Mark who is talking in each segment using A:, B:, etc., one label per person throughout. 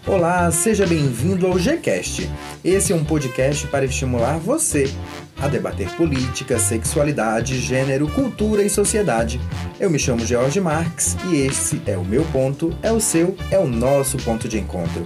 A: Olá, seja bem-vindo ao GCast. Esse é um podcast para estimular você a debater política, sexualidade, gênero, cultura e sociedade. Eu me chamo George Marques e esse é o meu ponto, é o seu, é o nosso ponto de encontro.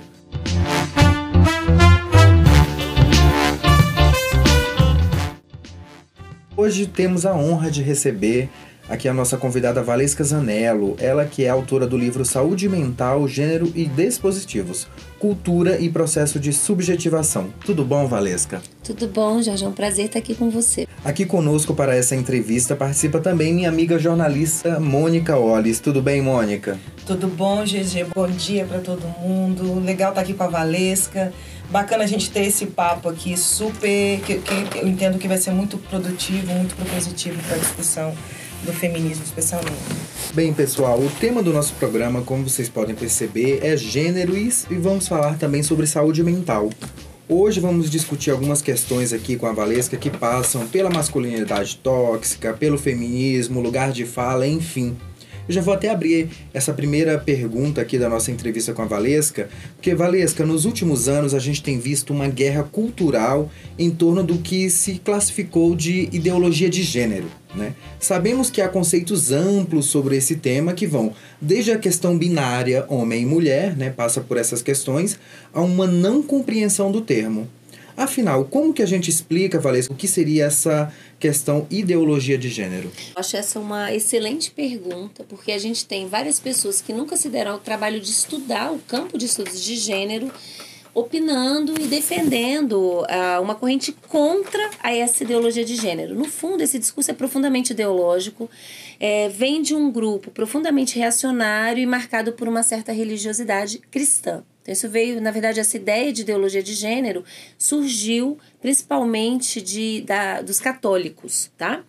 A: Hoje temos a honra de receber aqui a nossa convidada Valesca Zanello, ela que é autora do livro Saúde Mental, Gênero e Dispositivos, Cultura e Processo de Subjetivação. Tudo bom, Valesca?
B: Tudo bom, Jorge, é um prazer estar aqui com você.
A: Aqui conosco para essa entrevista participa também minha amiga jornalista Mônica Ollis. Tudo bem, Mônica?
C: Tudo bom, GG? Bom dia para todo mundo. Legal estar aqui com a Valesca. Bacana a gente ter esse papo aqui super, que eu entendo que vai ser muito produtivo, muito propositivo para a discussão do feminismo, especialmente.
A: Bem, pessoal, o tema do nosso programa, como vocês podem perceber, é gênero e vamos falar também sobre saúde mental. Hoje vamos discutir algumas questões aqui com a Valesca que passam pela masculinidade tóxica, pelo feminismo, lugar de fala, enfim. Eu já vou até abrir essa primeira pergunta aqui da nossa entrevista com a Valesca, porque, Valesca, nos últimos anos a gente tem visto uma guerra cultural em torno do que se classificou de ideologia de gênero, né? Sabemos que há conceitos amplos sobre esse tema que vão desde a questão binária, homem e mulher, né, passa por essas questões, a uma não compreensão do termo. Afinal, como que a gente explica, Valesca, o que seria essa questão ideologia de gênero?
B: Acho essa uma excelente pergunta, porque a gente tem várias pessoas que nunca se deram ao trabalho de estudar o campo de estudos de gênero, opinando e defendendo uma corrente contra essa ideologia de gênero. No fundo, esse discurso é profundamente ideológico, vem de um grupo profundamente reacionário e marcado por uma certa religiosidade cristã. Então, isso veio, na verdade, essa ideia de ideologia de gênero surgiu principalmente dos católicos, tá?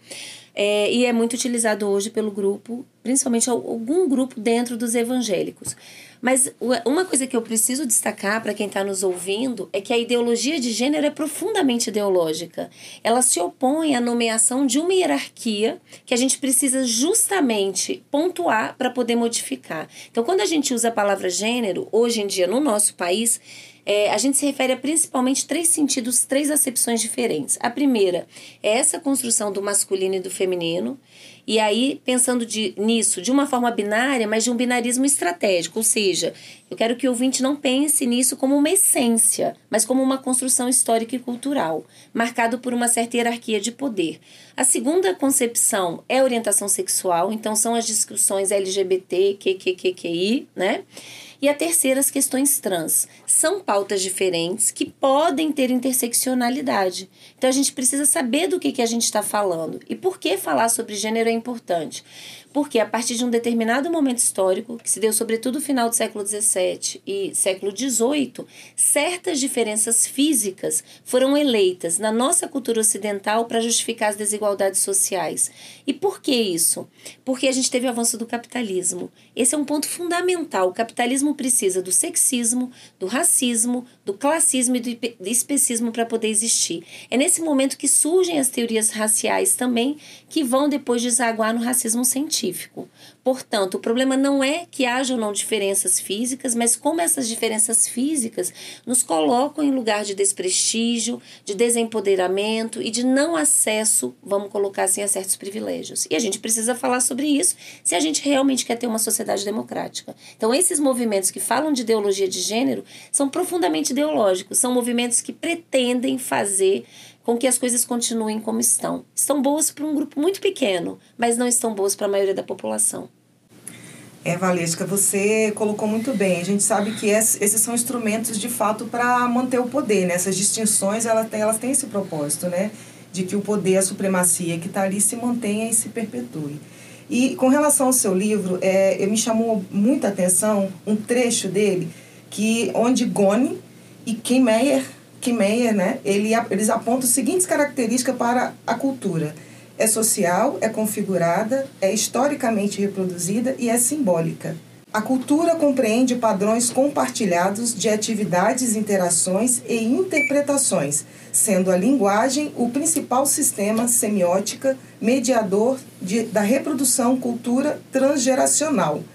B: E é muito utilizado hoje pelo grupo, principalmente algum grupo dentro dos evangélicos. Mas uma coisa que eu preciso destacar para quem está nos ouvindo é que a ideologia de gênero é profundamente ideológica. Ela se opõe à nomeação de uma hierarquia que a gente precisa justamente pontuar para poder modificar. Então, quando a gente usa a palavra gênero, hoje em dia no nosso país, a gente se refere a principalmente três sentidos, três acepções diferentes. A primeira é essa construção do masculino e do feminino, e aí pensando nisso de uma forma binária, mas de um binarismo estratégico, ou seja, eu quero que o ouvinte não pense nisso como uma essência, mas como uma construção histórica e cultural, marcado por uma certa hierarquia de poder. A segunda concepção é a orientação sexual, então são as discussões LGBT, QQQI, né? E a terceira, as questões trans. São pautas diferentes que podem ter interseccionalidade. Então, a gente precisa saber do que a gente está falando. E por que falar sobre gênero é importante? Porque a partir de um determinado momento histórico, que se deu sobretudo no final do século XVII e século XVIII, certas diferenças físicas foram eleitas na nossa cultura ocidental para justificar as desigualdades sociais. E por que isso? Porque a gente teve o avanço do capitalismo. Esse é um ponto fundamental. O capitalismo precisa do sexismo, do racismo, do classismo e do especismo para poder existir. É nesse momento que surgem as teorias raciais também, que vão depois desaguar no racismo científico. Portanto, o problema não é que haja ou não diferenças físicas, mas como essas diferenças físicas nos colocam em lugar de desprestígio, de desempoderamento e de não acesso, vamos colocar assim, a certos privilégios. E a gente precisa falar sobre isso se a gente realmente quer ter uma sociedade democrática. Então, esses movimentos que falam de ideologia de gênero são profundamente ideológicos, são movimentos que pretendem fazer com que as coisas continuem como estão. Estão boas para um grupo muito pequeno, mas não estão boas para a maioria da população.
C: Valesca, você colocou muito bem. A gente sabe que esses são instrumentos, de fato, para manter o poder, né? Essas distinções, elas têm esse propósito, né? De que o poder, a supremacia que está ali se mantenha e se perpetue. E com relação ao seu livro, me chamou muita atenção um trecho dele, onde Goni e Kim Meyer, né, eles apontam as seguintes características para a cultura. É social, é configurada, é historicamente reproduzida e é simbólica. A cultura compreende padrões compartilhados de atividades, interações e interpretações, sendo a linguagem o principal sistema semiótica mediador da reprodução cultura transgeracional.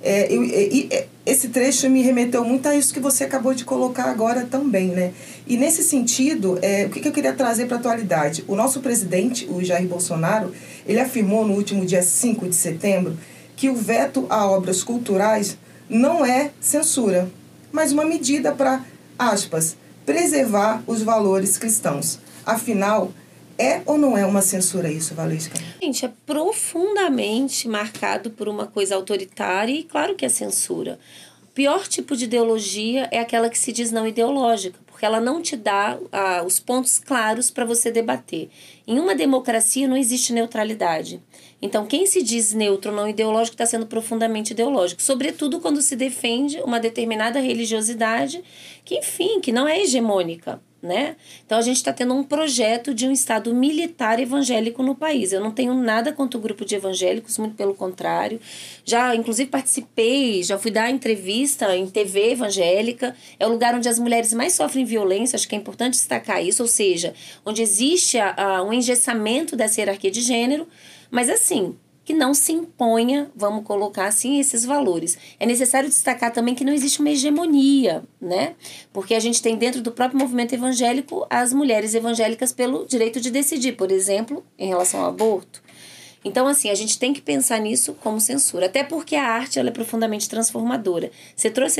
C: Esse trecho me remeteu muito a isso que você acabou de colocar agora também, né? E nesse sentido, o que eu queria trazer para a atualidade? O nosso presidente, o Jair Bolsonaro, ele afirmou no último dia 5 de setembro que o veto a obras culturais não é censura, mas uma medida para, aspas, preservar os valores cristãos. Afinal, é ou não é uma censura isso, Valesca?
B: Gente, é profundamente marcado por uma coisa autoritária e claro que é censura. O pior tipo de ideologia é aquela que se diz não ideológica, porque ela não te dá os pontos claros para você debater. Em uma democracia não existe neutralidade. Então, quem se diz neutro ou não ideológico está sendo profundamente ideológico, sobretudo quando se defende uma determinada religiosidade que, enfim, que não é hegemônica, né? Então, a gente está tendo um projeto de um Estado militar evangélico no país. Eu não tenho nada contra o grupo de evangélicos, muito pelo contrário. Já, inclusive, participei, já fui dar entrevista em TV evangélica. É o lugar onde as mulheres mais sofrem violência, acho que é importante destacar isso, ou seja, onde existe um engessamento dessa hierarquia de gênero, mas assim, que não se imponha, vamos colocar assim, esses valores. É necessário destacar também que não existe uma hegemonia, né? Porque a gente tem dentro do próprio movimento evangélico as mulheres evangélicas pelo direito de decidir, por exemplo, em relação ao aborto. Então, assim, a gente tem que pensar nisso como censura, até porque a arte ela é profundamente transformadora. Você trouxe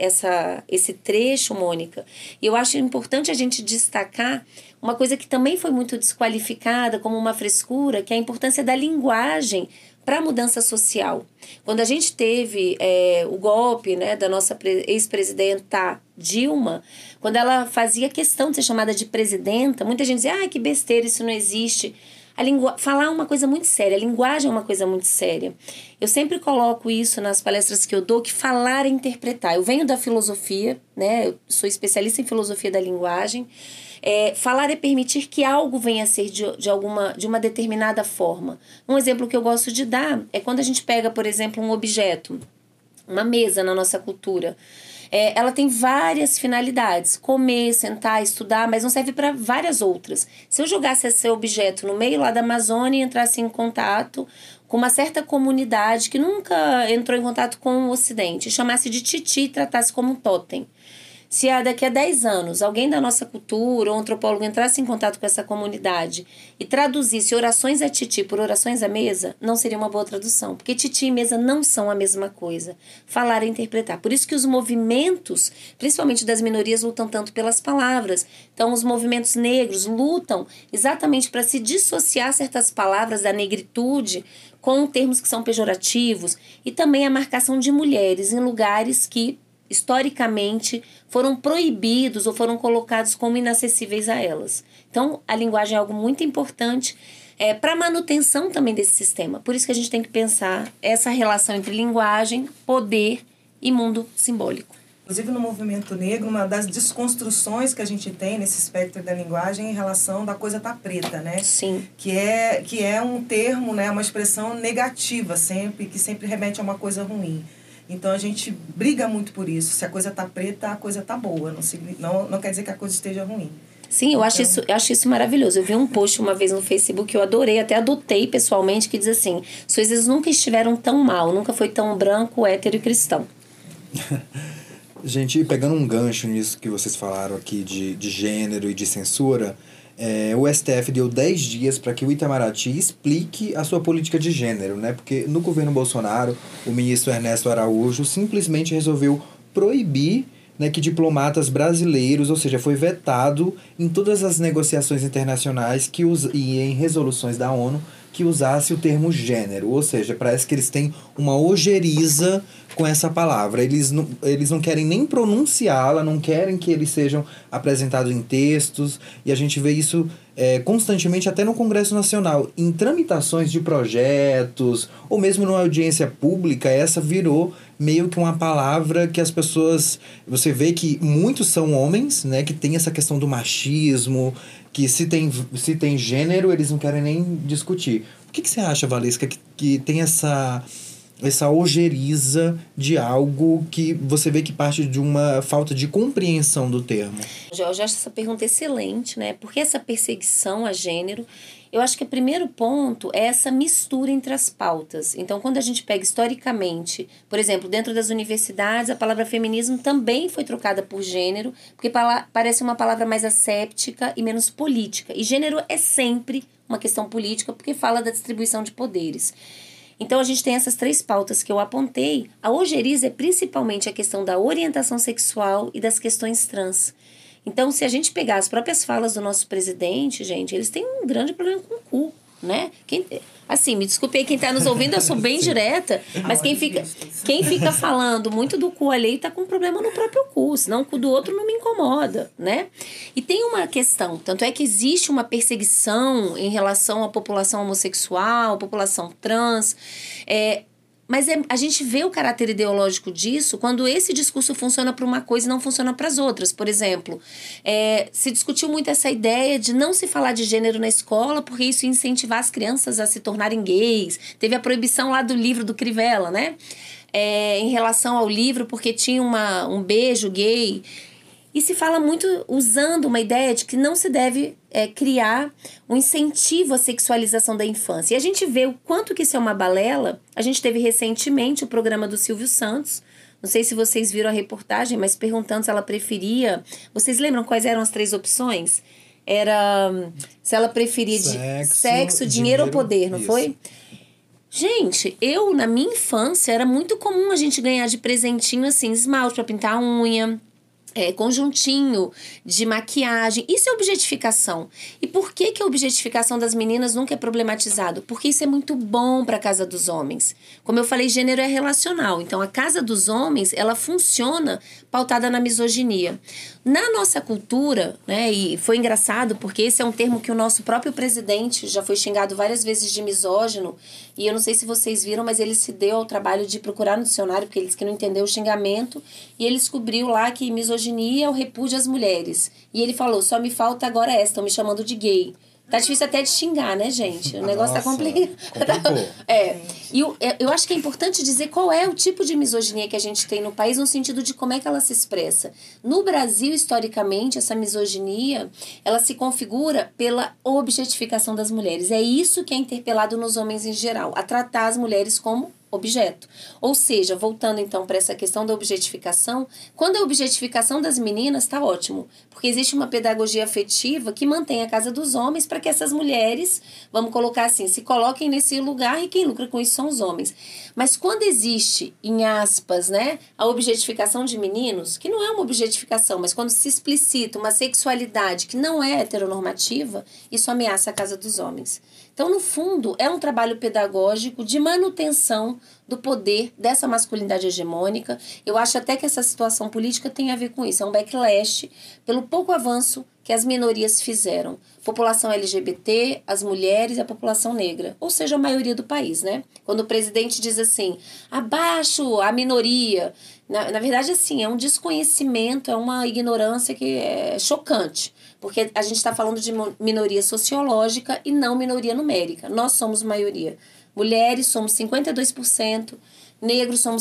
B: esse trecho, Mônica, e eu acho importante a gente destacar uma coisa que também foi muito desqualificada como uma frescura, que é a importância da linguagem para a mudança social. Quando a gente teve o golpe, né, da nossa ex-presidenta Dilma, quando ela fazia questão de ser chamada de presidenta, muita gente dizia, que besteira, isso não existe. Falar é uma coisa muito séria, a linguagem é uma coisa muito séria. Eu sempre coloco isso nas palestras que eu dou, que falar é interpretar. Eu venho da filosofia, né? Eu sou especialista em filosofia da linguagem. Falar é permitir que algo venha a ser de uma determinada forma. Um exemplo que eu gosto de dar é quando a gente pega, por exemplo, um objeto, uma mesa na nossa cultura. Ela tem várias finalidades, comer, sentar, estudar, mas não serve para várias outras. Se eu jogasse esse objeto no meio lá da Amazônia e entrasse em contato com uma certa comunidade que nunca entrou em contato com o Ocidente, chamasse de titi e tratasse como um totem. Se daqui a 10 anos alguém da nossa cultura ou antropólogo entrasse em contato com essa comunidade e traduzisse orações a titi por orações à mesa, não seria uma boa tradução, porque titi e mesa não são a mesma coisa. Falar é interpretar. Por isso que os movimentos, principalmente das minorias, lutam tanto pelas palavras. Então, os movimentos negros lutam exatamente para se dissociar certas palavras da negritude com termos que são pejorativos e também a marcação de mulheres em lugares que historicamente foram proibidos ou foram colocados como inacessíveis a elas. Então, a linguagem é algo muito importante para a manutenção também desse sistema. Por isso que a gente tem que pensar essa relação entre linguagem, poder e mundo simbólico.
C: Inclusive, no movimento negro, uma das desconstruções que a gente tem nesse espectro da linguagem é em relação da coisa tá preta, né?
B: Sim.
C: Que é um termo, né, uma expressão negativa sempre, que sempre remete a uma coisa ruim. Então, a gente briga muito por isso. Se a coisa tá preta, a coisa tá boa. Não quer dizer que a coisa esteja ruim.
B: Sim, eu acho isso maravilhoso. Eu vi um post uma vez no Facebook que eu adorei, até adotei pessoalmente, que diz assim, suas vezes nunca estiveram tão mal, nunca foi tão branco, hétero e cristão.
A: Gente, pegando um gancho nisso que vocês falaram aqui de gênero e de censura, o STF deu 10 dias para que o Itamaraty explique a sua política de gênero, né? Porque no governo Bolsonaro, o ministro Ernesto Araújo simplesmente resolveu proibir, né, que diplomatas brasileiros, ou seja, foi vetado em todas as negociações internacionais e em resoluções da ONU que usasse o termo gênero, ou seja, parece que eles têm uma ojeriza com essa palavra. Eles não querem nem pronunciá-la, não querem que eles sejam apresentados em textos, e a gente vê isso constantemente até no Congresso Nacional. Em tramitações de projetos, ou mesmo numa audiência pública, essa virou meio que uma palavra que as pessoas... Você vê que muitos são homens, né, que tem essa questão do machismo, que se tem gênero, eles não querem nem discutir. O que você acha, Valesca, que tem essa ojeriza de algo que você vê que parte de uma falta de compreensão do termo?
B: Eu acho essa pergunta excelente, né? Porque essa perseguição a gênero, Eu acho que o primeiro ponto é essa mistura entre as pautas. Então, quando a gente pega historicamente, por exemplo, dentro das universidades, a palavra feminismo também foi trocada por gênero, porque parece uma palavra mais asséptica e menos política. E gênero é sempre uma questão política, porque fala da distribuição de poderes. Então, a gente tem essas 3 pautas que eu apontei. A ojeriza é principalmente a questão da orientação sexual e das questões trans. Então, se a gente pegar as próprias falas do nosso presidente, gente, eles têm um grande problema com o cu, né? Assim, me desculpe aí quem está nos ouvindo, eu sou bem direta, mas quem fica falando muito do cu alheio está com um problema no próprio cu, senão o cu do outro não me incomoda, né? E tem uma questão, tanto é que existe uma perseguição em relação à população homossexual, população trans, mas a gente vê o caráter ideológico disso quando esse discurso funciona para uma coisa e não funciona para as outras. Por exemplo, se discutiu muito essa ideia de não se falar de gênero na escola porque isso ia incentivar as crianças a se tornarem gays. Teve a proibição lá do livro do Crivella, né? Em relação ao livro, porque tinha um beijo gay. E se fala muito usando uma ideia de que não se deve criar um incentivo à sexualização da infância. E a gente vê o quanto que isso é uma balela. A gente teve recentemente o programa do Silvio Santos. Não sei se vocês viram a reportagem, mas perguntando se ela preferia... Vocês lembram quais eram as 3 opções? Era se ela preferia sexo, dinheiro ou poder, não foi? Gente, na minha infância, era muito comum a gente ganhar de presentinho, assim, esmalte para pintar a unha... conjuntinho de maquiagem. Isso é objetificação. E por que a objetificação das meninas nunca é problematizado? Porque isso é muito bom para a casa dos homens. Como eu falei, gênero é relacional. Então, a casa dos homens, ela funciona pautada na misoginia. Na nossa cultura, né, e foi engraçado porque esse é um termo que o nosso próprio presidente já foi xingado várias vezes de misógino, e eu não sei se vocês viram, mas ele se deu ao trabalho de procurar no dicionário, porque ele disse que não entendeu o xingamento, e ele descobriu lá que misoginia é o repúdio às mulheres. E ele falou, só me falta agora essa, estão me chamando de gay. Tá difícil até de xingar, né, gente? O negócio tá complicado. E eu acho que é importante dizer qual é o tipo de misoginia que a gente tem no país, no sentido de como é que ela se expressa. No Brasil, historicamente, essa misoginia, ela se configura pela objetificação das mulheres. É isso que é interpelado nos homens em geral, a tratar as mulheres como objeto. Ou seja, voltando então para essa questão da objetificação, quando a objetificação das meninas está ótimo, porque existe uma pedagogia afetiva que mantém a casa dos homens para que essas mulheres, vamos colocar assim, se coloquem nesse lugar e quem lucra com isso são os homens. Mas quando existe, em aspas, né, a objetificação de meninos, que não é uma objetificação, mas quando se explicita uma sexualidade que não é heteronormativa, isso ameaça a casa dos homens. Então, no fundo, é um trabalho pedagógico de manutenção do poder dessa masculinidade hegemônica. Eu acho até que essa situação política tem a ver com isso. É um backlash pelo pouco avanço que as minorias fizeram. População LGBT, as mulheres e a população negra. Ou seja, a maioria do país, né? Quando o presidente diz assim, abaixo a minoria. Na verdade, assim, é um desconhecimento, é uma ignorância que é chocante. Porque a gente está falando de minoria sociológica e não minoria numérica. Nós somos maioria. Mulheres somos 52%, negros somos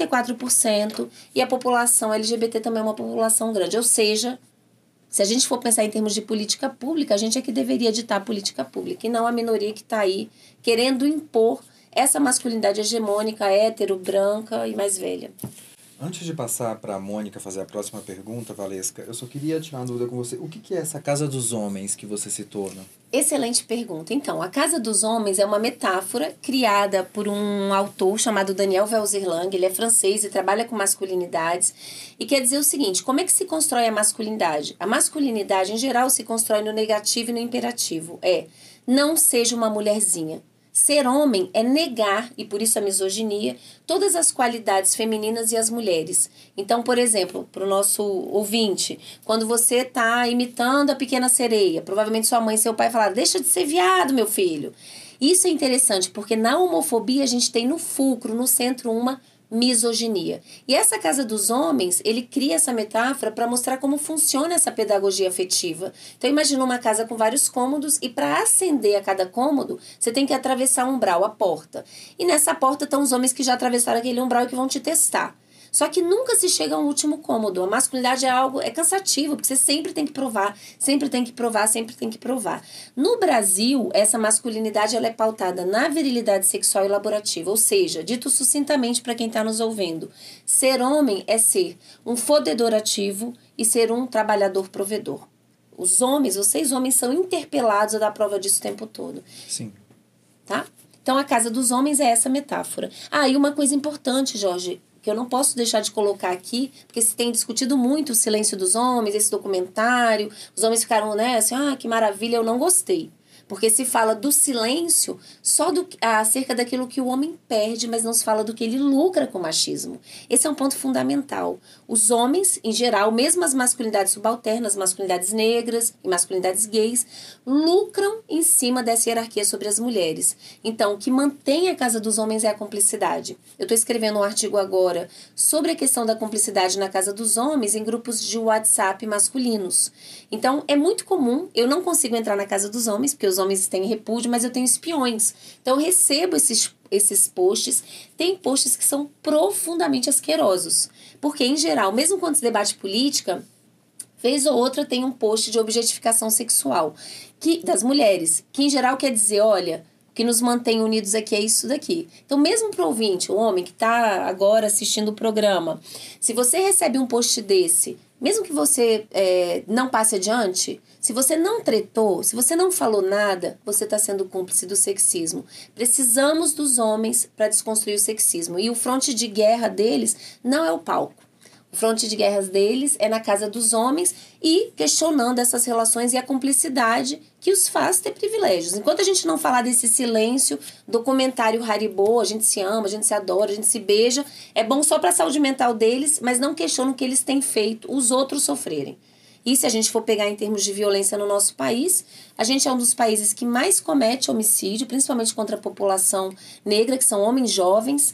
B: 54% e a população LGBT também é uma população grande. Ou seja, se a gente for pensar em termos de política pública, a gente é que deveria ditar a política pública e não a minoria que está aí querendo impor essa masculinidade hegemônica, hétero, branca e mais velha.
A: Antes de passar para a Mônica fazer a próxima pergunta, Valesca, eu só queria tirar uma dúvida com você. O que é essa Casa dos Homens que você citou, né?
B: Excelente pergunta. Então, a Casa dos Homens é uma metáfora criada por um autor chamado Daniel Velzerlang. Ele é francês e trabalha com masculinidades. E quer dizer o seguinte, como é que se constrói a masculinidade? A masculinidade, em geral, se constrói no negativo e no imperativo. Não seja uma mulherzinha. Ser homem é negar, e por isso a misoginia, todas as qualidades femininas e as mulheres. Então, por exemplo, para o nosso ouvinte, quando você está imitando a Pequena Sereia, provavelmente sua mãe e seu pai falaram, deixa de ser viado, meu filho. Isso é interessante, porque na homofobia a gente tem no fulcro, no centro, uma misoginia. E essa Casa dos Homens, ele cria essa metáfora para mostrar como funciona essa pedagogia afetiva. Então, imagina uma casa com vários cômodos e para ascender a cada cômodo, você tem que atravessar um umbral, a porta. E nessa porta estão os homens que já atravessaram aquele umbral e que vão te testar. Só que nunca se chega a um último cômodo. A masculinidade é cansativo, porque você sempre tem que provar, sempre tem que provar, sempre tem que provar. No Brasil, essa masculinidade ela é pautada na virilidade sexual e laborativa, ou seja, dito sucintamente para quem está nos ouvindo, ser homem é ser um fodedor ativo e ser um trabalhador provedor. Vocês homens são interpelados a dar prova disso o tempo todo.
A: Sim.
B: Tá? Então, a casa dos homens é essa metáfora. E uma coisa importante, Jorge, que eu não posso deixar de colocar aqui, porque se tem discutido muito o silêncio dos homens, esse documentário, os homens ficaram, né, assim, que maravilha, eu não gostei. Porque se fala do silêncio só acerca daquilo que o homem perde, mas não se fala do que ele lucra com o machismo. Esse é um ponto fundamental. Os homens, em geral, mesmo as masculinidades subalternas, masculinidades negras e masculinidades gays, lucram em cima dessa hierarquia sobre as mulheres. Então, o que mantém a casa dos homens é a cumplicidade. Eu estou escrevendo um artigo agora sobre a questão da cumplicidade na casa dos homens em grupos de WhatsApp masculinos. Então, é muito comum, eu não consigo entrar na casa dos homens, porque os homens têm repúdio, mas eu tenho espiões. Então, eu recebo esses posts. Tem posts que são profundamente asquerosos. Porque, em geral, mesmo quando se debate política, vez ou outra tem um post de objetificação sexual das mulheres, que, em geral, quer dizer, olha, o que nos mantém unidos aqui é isso daqui. Então, mesmo para o ouvinte, o homem que está agora assistindo o programa, se você recebe um post desse, mesmo que você não passe adiante, se você não tretou, se você não falou nada, você está sendo cúmplice do sexismo. Precisamos dos homens para desconstruir o sexismo. E o fronte de guerra deles não é o palco. O fronte de guerras deles é na casa dos homens e questionando essas relações e a cumplicidade que os faz ter privilégios. Enquanto a gente não falar desse silêncio, documentário Haribo, a gente se ama, a gente se adora, a gente se beija, é bom só para a saúde mental deles, mas não questiona o que eles têm feito os outros sofrerem. E se a gente for pegar em termos de violência no nosso país, a gente é um dos países que mais comete homicídio, principalmente contra a população negra, que são homens jovens.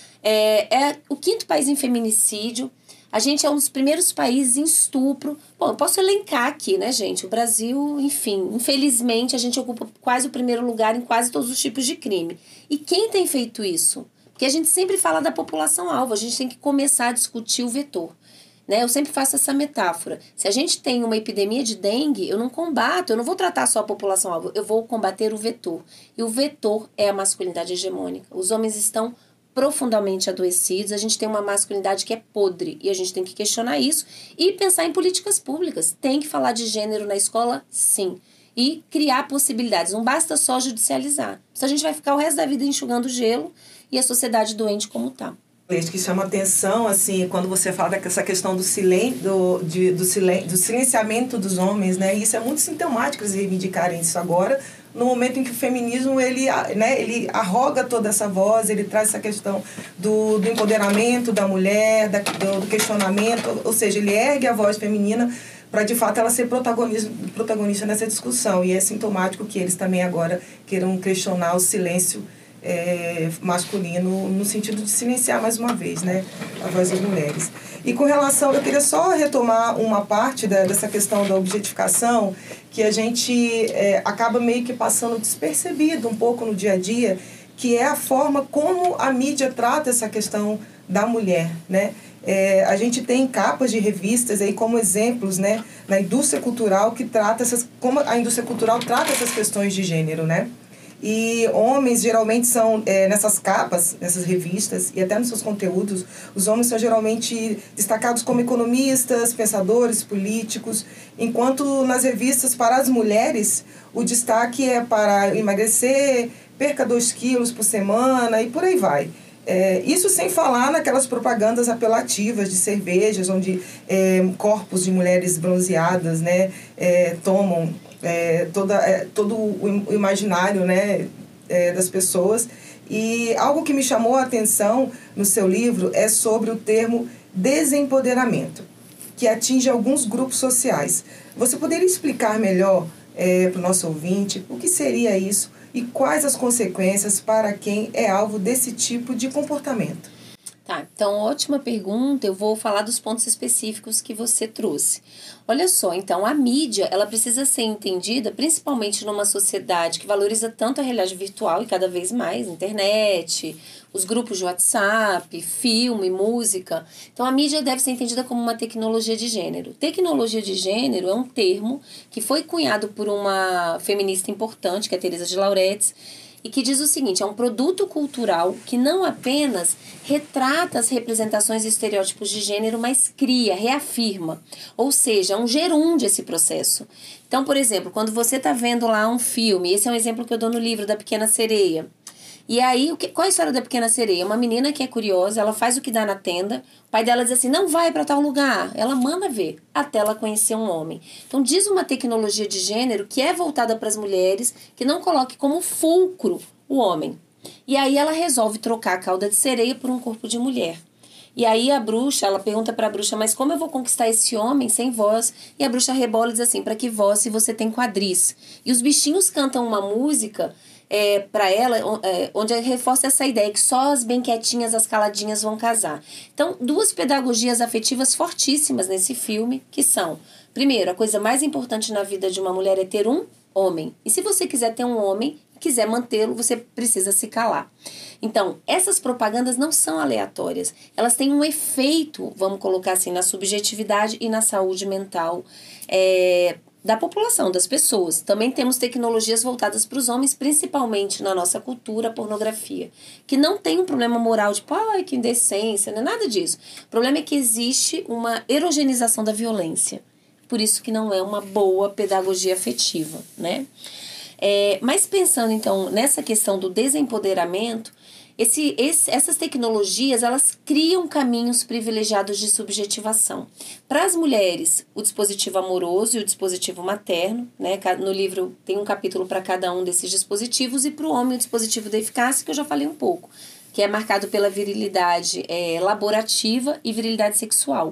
B: É o 5º país em feminicídio. A gente é um dos primeiros países em estupro. Bom, eu posso elencar aqui, né, gente? O Brasil, enfim, infelizmente, a gente ocupa quase o primeiro lugar em quase todos os tipos de crime. E quem tem feito isso? Porque a gente sempre fala da população-alvo, a gente tem que começar a discutir o vetor. Né? Eu sempre faço essa metáfora. Se a gente tem uma epidemia de dengue, eu não vou tratar só a população-alvo, eu vou combater o vetor. E o vetor é a masculinidade hegemônica. Os homens estão profundamente adoecidos, a gente tem uma masculinidade que é podre e a gente tem que questionar isso e pensar em políticas públicas. Tem que falar de gênero na escola? Sim. E criar possibilidades. Não basta só judicializar. Senão a gente vai ficar o resto da vida enxugando gelo e a sociedade doente como está.
C: Que chama atenção, assim, quando você fala dessa questão do silenciamento dos homens, né? Isso é muito sintomático eles reivindicarem isso agora, no momento em que o feminismo, ele arroga toda essa voz, ele traz essa questão do empoderamento da mulher, do questionamento, ou seja, ele ergue a voz feminina para, de fato, ela ser protagonista nessa discussão. E é sintomático que eles também agora queiram questionar o silêncio masculino, no sentido de silenciar mais uma vez, né, a voz das mulheres. E com relação, eu queria só retomar uma parte dessa questão da objetificação, que a gente acaba meio que passando despercebido um pouco no dia a dia, que é a forma como a mídia trata essa questão da mulher, né? A gente tem capas de revistas aí como exemplos, né, na indústria cultural como a indústria cultural trata essas questões de gênero, né? E homens geralmente são, nessas capas, nessas revistas e até nos seus conteúdos, os homens são geralmente destacados como economistas, pensadores, políticos, enquanto nas revistas para as mulheres o destaque é para emagrecer, perca 2 quilos por semana e por aí vai. Isso sem falar naquelas propagandas apelativas de cervejas, onde corpos de mulheres bronzeadas, né, tomam todo o imaginário, né, das pessoas. E algo que me chamou a atenção no seu livro é sobre o termo desempoderamento, que atinge alguns grupos sociais. Você poderia explicar melhor para o nosso ouvinte o que seria isso e quais as consequências para quem é alvo desse tipo de comportamento?
B: Tá, então ótima pergunta, eu vou falar dos pontos específicos que você trouxe. Olha só, então a mídia, ela precisa ser entendida principalmente numa sociedade que valoriza tanto a realidade virtual e cada vez mais, internet, os grupos de WhatsApp, filme, música. Então a mídia deve ser entendida como uma tecnologia de gênero. Tecnologia de gênero é um termo que foi cunhado por uma feminista importante, que é a Teresa de Lauretis, e que diz o seguinte: é um produto cultural que não apenas retrata as representações e estereótipos de gênero, mas cria, reafirma. Ou seja, é um gerúndio esse processo. Então, por exemplo, quando você está vendo lá um filme, esse é um exemplo que eu dou no livro da Pequena Sereia. E aí, qual é a história da Pequena Sereia? Uma menina que é curiosa, ela faz o que dá na tenda, o pai dela diz assim, não vai para tal lugar. Ela manda ver, até ela conhecer um homem. Então, diz uma tecnologia de gênero que é voltada para as mulheres, que não coloque como fulcro o homem. E aí ela resolve trocar a cauda de sereia por um corpo de mulher. E aí a bruxa, ela pergunta para a bruxa, mas como eu vou conquistar esse homem sem voz? E a bruxa rebola e diz assim, para que voz se você tem quadris? E os bichinhos cantam uma música para ela, onde reforça essa ideia que só as bem quietinhas, as caladinhas vão casar. Então, duas pedagogias afetivas fortíssimas nesse filme, que são, primeiro, a coisa mais importante na vida de uma mulher é ter um homem. E se você quiser ter um homem, quiser mantê-lo, você precisa se calar. Então, essas propagandas não são aleatórias. Elas têm um efeito, vamos colocar assim, na subjetividade e na saúde mental da população, das pessoas. Também temos tecnologias voltadas para os homens, principalmente na nossa cultura, a pornografia, que não tem um problema moral de, ai, que indecência, não é nada disso. O problema é que existe uma erogenização da violência. Por isso que não é uma boa pedagogia afetiva, né? Mas pensando, então, nessa questão do desempoderamento, essas tecnologias, elas criam caminhos privilegiados de subjetivação. Para as mulheres, o dispositivo amoroso e o dispositivo materno, né? No livro tem um capítulo para cada um desses dispositivos, e para o homem o dispositivo da eficácia, que eu já falei um pouco, que é marcado pela virilidade laborativa e virilidade sexual.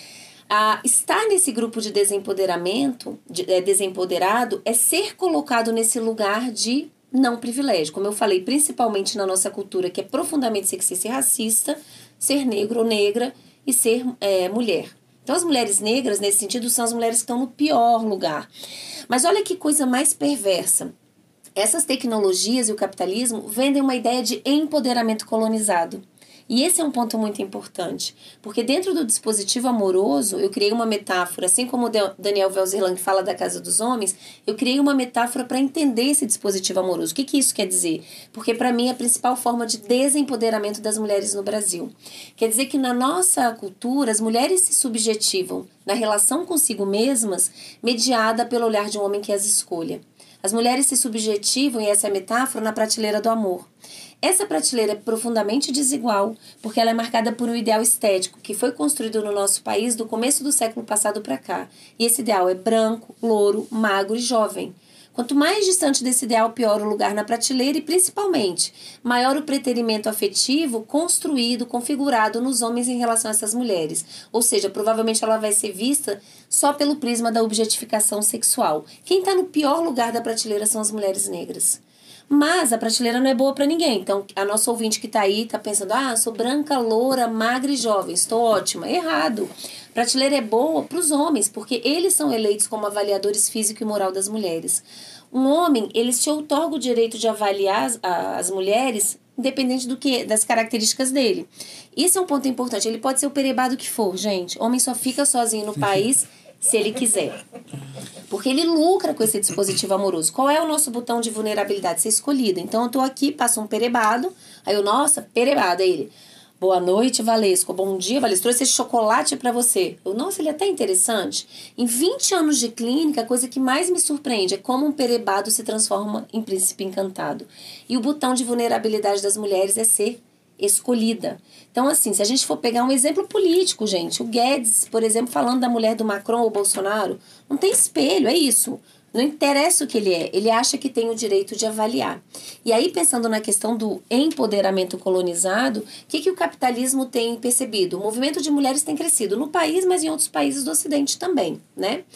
B: Estar nesse grupo de desempoderamento, desempoderado, é ser colocado nesse lugar de não privilégio. Como eu falei, principalmente na nossa cultura, que é profundamente sexista e racista, ser negro ou negra e ser mulher. Então, as mulheres negras, nesse sentido, são as mulheres que estão no pior lugar. Mas olha que coisa mais perversa. Essas tecnologias e o capitalismo vendem uma ideia de empoderamento colonizado. E esse é um ponto muito importante, porque dentro do dispositivo amoroso, eu criei uma metáfora, assim como o Daniel Welzerlang fala da Casa dos Homens, eu criei uma metáfora para entender esse dispositivo amoroso. O que isso quer dizer? Porque para mim é a principal forma de desempoderamento das mulheres no Brasil. Quer dizer que na nossa cultura, as mulheres se subjetivam na relação consigo mesmas, mediada pelo olhar de um homem que as escolha. As mulheres se subjetivam, e essa é a metáfora, na prateleira do amor. Essa prateleira é profundamente desigual, porque ela é marcada por um ideal estético que foi construído no nosso país do começo do século passado para cá. E esse ideal é branco, louro, magro e jovem. Quanto mais distante desse ideal, pior o lugar na prateleira e, principalmente, maior o preterimento afetivo construído, configurado nos homens em relação a essas mulheres. Ou seja, provavelmente ela vai ser vista só pelo prisma da objetificação sexual. Quem está no pior lugar da prateleira são as mulheres negras. Mas a prateleira não é boa para ninguém. Então, a nossa ouvinte que está aí está pensando, sou branca, loura, magra e jovem, estou ótima. Errado. Prateleira é boa para os homens, porque eles são eleitos como avaliadores físico e moral das mulheres. Um homem, ele se outorga o direito de avaliar as mulheres, independente das características dele. Isso é um ponto importante. Ele pode ser o perebado que for, gente. Homem só fica sozinho no país se ele quiser. Porque ele lucra com esse dispositivo amoroso. Qual é o nosso botão de vulnerabilidade? Ser escolhida. Então, eu tô aqui, passo um perebado. Aí eu, nossa, perebado. Aí ele, boa noite, Valesco. Bom dia, Valesco. Trouxe esse chocolate pra você. Eu, nossa, ele é até interessante. Em 20 anos de clínica, a coisa que mais me surpreende é como um perebado se transforma em príncipe encantado. E o botão de vulnerabilidade das mulheres é ser escolhida. Então, assim, se a gente for pegar um exemplo político, gente, o Guedes, por exemplo, falando da mulher do Macron ou Bolsonaro, não tem espelho, é isso. Não interessa o que ele acha que tem o direito de avaliar. E aí, pensando na questão do empoderamento colonizado, o que o capitalismo tem percebido? O movimento de mulheres tem crescido no país, mas em outros países do Ocidente também, né?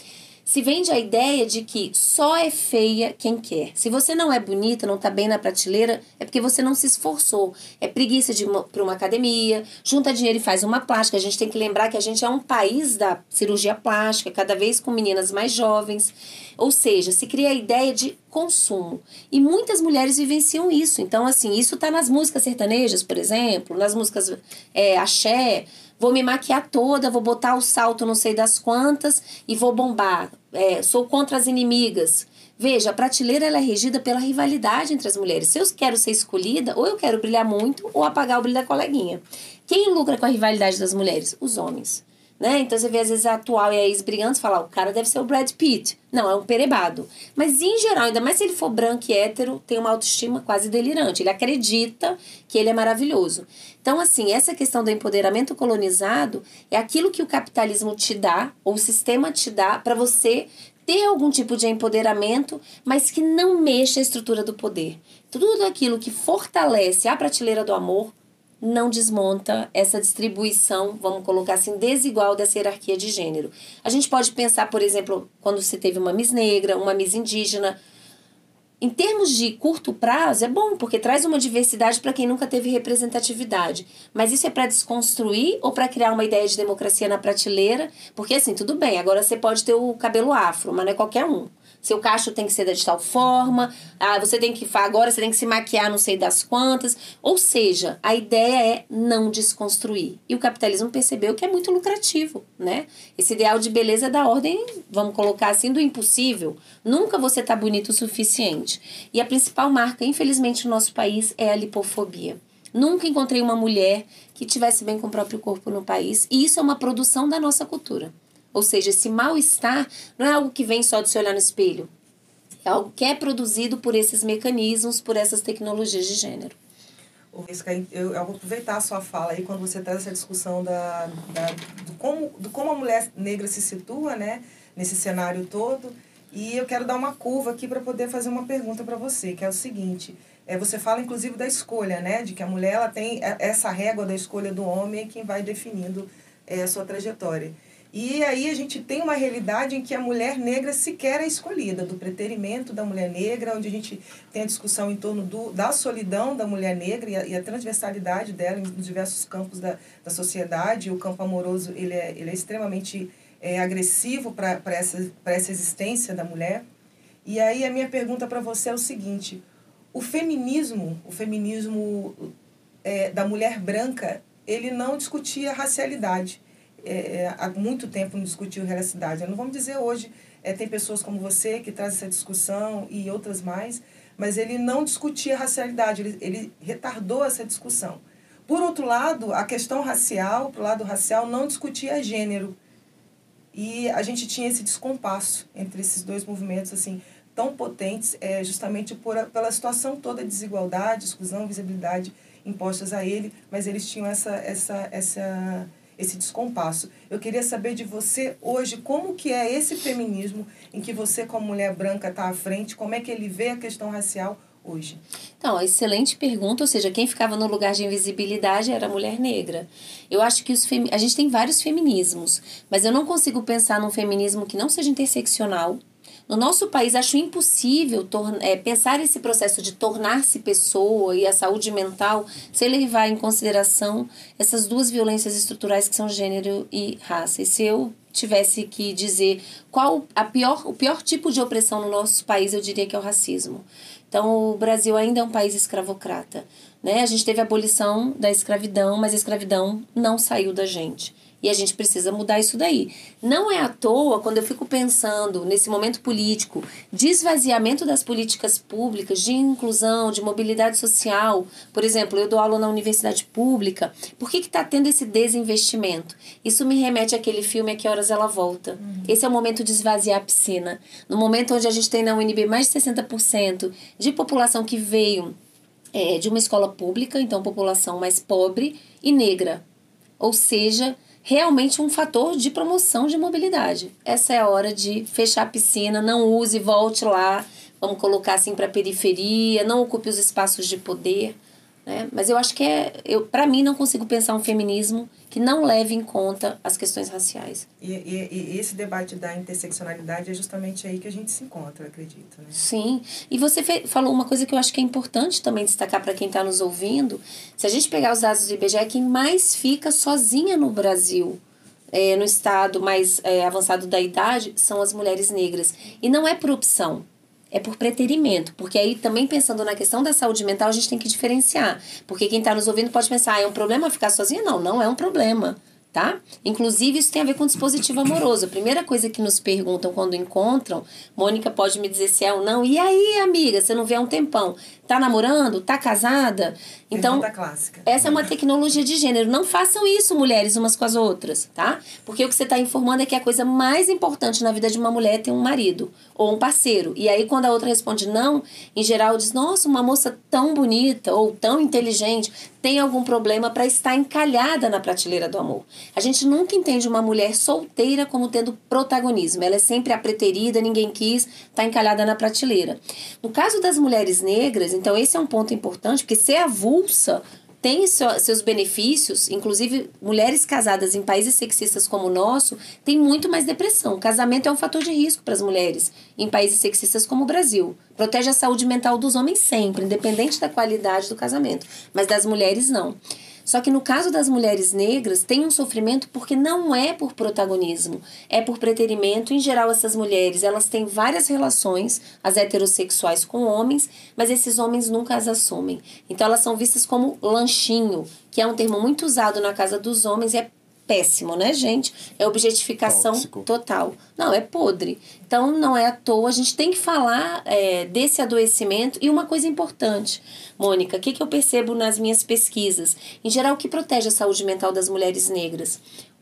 B: Se vende a ideia de que só é feia quem quer. Se você não é bonita, não tá bem na prateleira, é porque você não se esforçou. É preguiça de ir para uma academia, junta dinheiro e faz uma plástica. A gente tem que lembrar que a gente é um país da cirurgia plástica, cada vez com meninas mais jovens. Ou seja, se cria a ideia de consumo. E muitas mulheres vivenciam isso. Então, assim, isso tá nas músicas sertanejas, por exemplo, nas músicas axé. Vou me maquiar toda, vou botar o salto não sei das quantas e vou bombar. Sou contra as inimigas. Veja, a prateleira ela é regida pela rivalidade entre as mulheres. Se eu quero ser escolhida, ou eu quero brilhar muito, ou apagar o brilho da coleguinha. Quem lucra com a rivalidade das mulheres? Os homens. Né? Então você vê às vezes a atual e a ex-brigante falar, o cara deve ser o Brad Pitt. Não, é um perebado. Mas em geral, ainda mais se ele for branco e hétero, tem uma autoestima quase delirante. Ele acredita que ele é maravilhoso. Então, assim, essa questão do empoderamento colonizado é aquilo que o capitalismo te dá, ou o sistema te dá, para você ter algum tipo de empoderamento, mas que não mexa a estrutura do poder. Tudo aquilo que fortalece a prateleira do amor não desmonta essa distribuição, vamos colocar assim, desigual dessa hierarquia de gênero. A gente pode pensar, por exemplo, quando você teve uma Miss Negra, uma Miss Indígena. Em termos de curto prazo, é bom, porque traz uma diversidade para quem nunca teve representatividade. Mas isso é para desconstruir ou para criar uma ideia de democracia na prateleira? Porque assim, tudo bem, agora você pode ter o cabelo afro, mas não é qualquer um. Seu cacho tem que ser de tal forma, agora você tem que se maquiar não sei das quantas. Ou seja, a ideia é não desconstruir. E o capitalismo percebeu que é muito lucrativo, né? Esse ideal de beleza é da ordem, vamos colocar assim, do impossível. Nunca você tá bonito o suficiente. E a principal marca, infelizmente, no nosso país é a lipofobia. Nunca encontrei uma mulher que tivesse bem com o próprio corpo no país. E isso é uma produção da nossa cultura. Ou seja, esse mal-estar não é algo que vem só de se olhar no espelho. É algo que é produzido por esses mecanismos, por essas tecnologias de gênero.
C: Eu vou aproveitar a sua fala aí quando você traz essa discussão do como a mulher negra se situa, né, nesse cenário todo. E eu quero dar uma curva aqui para poder fazer uma pergunta para você, que é o seguinte. Você fala, inclusive, da escolha, né, de que a mulher ela tem essa régua da escolha do homem quem vai definindo a sua trajetória. E aí a gente tem uma realidade em que a mulher negra sequer é escolhida, do preterimento da mulher negra, onde a gente tem a discussão em torno da solidão da mulher negra e a transversalidade dela em diversos campos da sociedade. O campo amoroso ele é extremamente agressivo para essa existência da mulher. E aí a minha pergunta para você é o seguinte, o feminismo da mulher branca, ele não discutia racialidade. Há muito tempo não discutiu racialidade. Não vamos dizer hoje, tem pessoas como você que traz essa discussão e outras mais, mas ele não discutia racialidade, ele retardou essa discussão. Por outro lado, a questão racial, pro lado racial, não discutia gênero. E a gente tinha esse descompasso entre esses dois movimentos assim tão potentes, justamente pela situação toda de desigualdade, exclusão, visibilidade impostas a ele, mas eles tinham esse descompasso. Eu queria saber de você hoje como que é esse feminismo em que você, como mulher branca, está à frente, como é que ele vê a questão racial hoje?
B: Então, excelente pergunta, ou seja, quem ficava no lugar de invisibilidade era a mulher negra. Eu acho que a gente tem vários feminismos, mas eu não consigo pensar num feminismo que não seja interseccional. No nosso país, acho impossível pensar esse processo de tornar-se pessoa e a saúde mental sem levar em consideração essas duas violências estruturais que são gênero e raça. E se eu tivesse que dizer qual o pior tipo de opressão no nosso país, eu diria que é o racismo. Então, o Brasil ainda é um país escravocrata, né? A gente teve a abolição da escravidão, mas a escravidão não saiu da gente. E a gente precisa mudar isso daí. Não é à toa, quando eu fico pensando nesse momento político, de esvaziamento das políticas públicas, de inclusão, de mobilidade social. Por exemplo, eu dou aula na universidade pública. Por que está tendo esse desinvestimento? Isso me remete àquele filme A Que Horas Ela Volta. Esse é o momento de esvaziar a piscina. No momento onde a gente tem na UNB mais de 60% de população que veio de uma escola pública, então população mais pobre e negra. Ou seja, realmente um fator de promoção de mobilidade. Essa é a hora de fechar a piscina, não use, volte lá, vamos colocar assim para a periferia, não ocupe os espaços de poder, né? Mas eu acho que para mim, não consigo pensar um feminismo que não leve em conta as questões raciais.
C: E esse debate da interseccionalidade é justamente aí que a gente se encontra, eu acredito, né?
B: Sim, e você falou uma coisa que eu acho que é importante também destacar para quem está nos ouvindo. Se a gente pegar os dados do IBGE, quem mais fica sozinha no Brasil, no estado mais avançado da idade, são as mulheres negras. E não é por opção, é por preterimento. Porque aí, também pensando na questão da saúde mental, a gente tem que diferenciar. Porque quem está nos ouvindo pode pensar, é um problema ficar sozinha? Não, não é um problema. Tá? Inclusive, isso tem a ver com dispositivo amoroso. A primeira coisa que nos perguntam quando encontram, Mônica pode me dizer se é ou não. E aí, amiga, você não vê há um tempão? Tá namorando? Tá casada? Então,
C: pergunta clássica.
B: Essa é uma tecnologia de gênero. Não façam isso, mulheres, umas com as outras, tá? Porque o que você está informando é que a coisa mais importante na vida de uma mulher é ter um marido ou um parceiro. E aí, quando a outra responde não, em geral diz, nossa, uma moça tão bonita ou tão inteligente tem algum problema para estar encalhada na prateleira do amor. A gente nunca entende uma mulher solteira como tendo protagonismo. Ela é sempre a preterida, ninguém quis, tá encalhada na prateleira. No caso das mulheres negras, então esse é um ponto importante, porque ser avulsa tem seus benefícios, inclusive mulheres casadas em países sexistas como o nosso têm muito mais depressão. O casamento é um fator de risco para as mulheres em países sexistas como o Brasil. Protege a saúde mental dos homens sempre, independente da qualidade do casamento, mas das mulheres não. Só que no caso das mulheres negras, tem um sofrimento porque não é por protagonismo, é por preterimento. Em geral, essas mulheres, elas têm várias relações, as heterossexuais, com homens, mas esses homens nunca as assumem. Então, elas são vistas como lanchinho, que é um termo muito usado na casa dos homens e é péssimo, né, gente? É objetificação
A: tóxico.
B: Total. Não, é podre. Então, não é à toa. A gente tem que falar desse adoecimento. E uma coisa importante, Mônica, o que eu percebo nas minhas pesquisas? Em geral, o que protege a saúde mental das mulheres negras?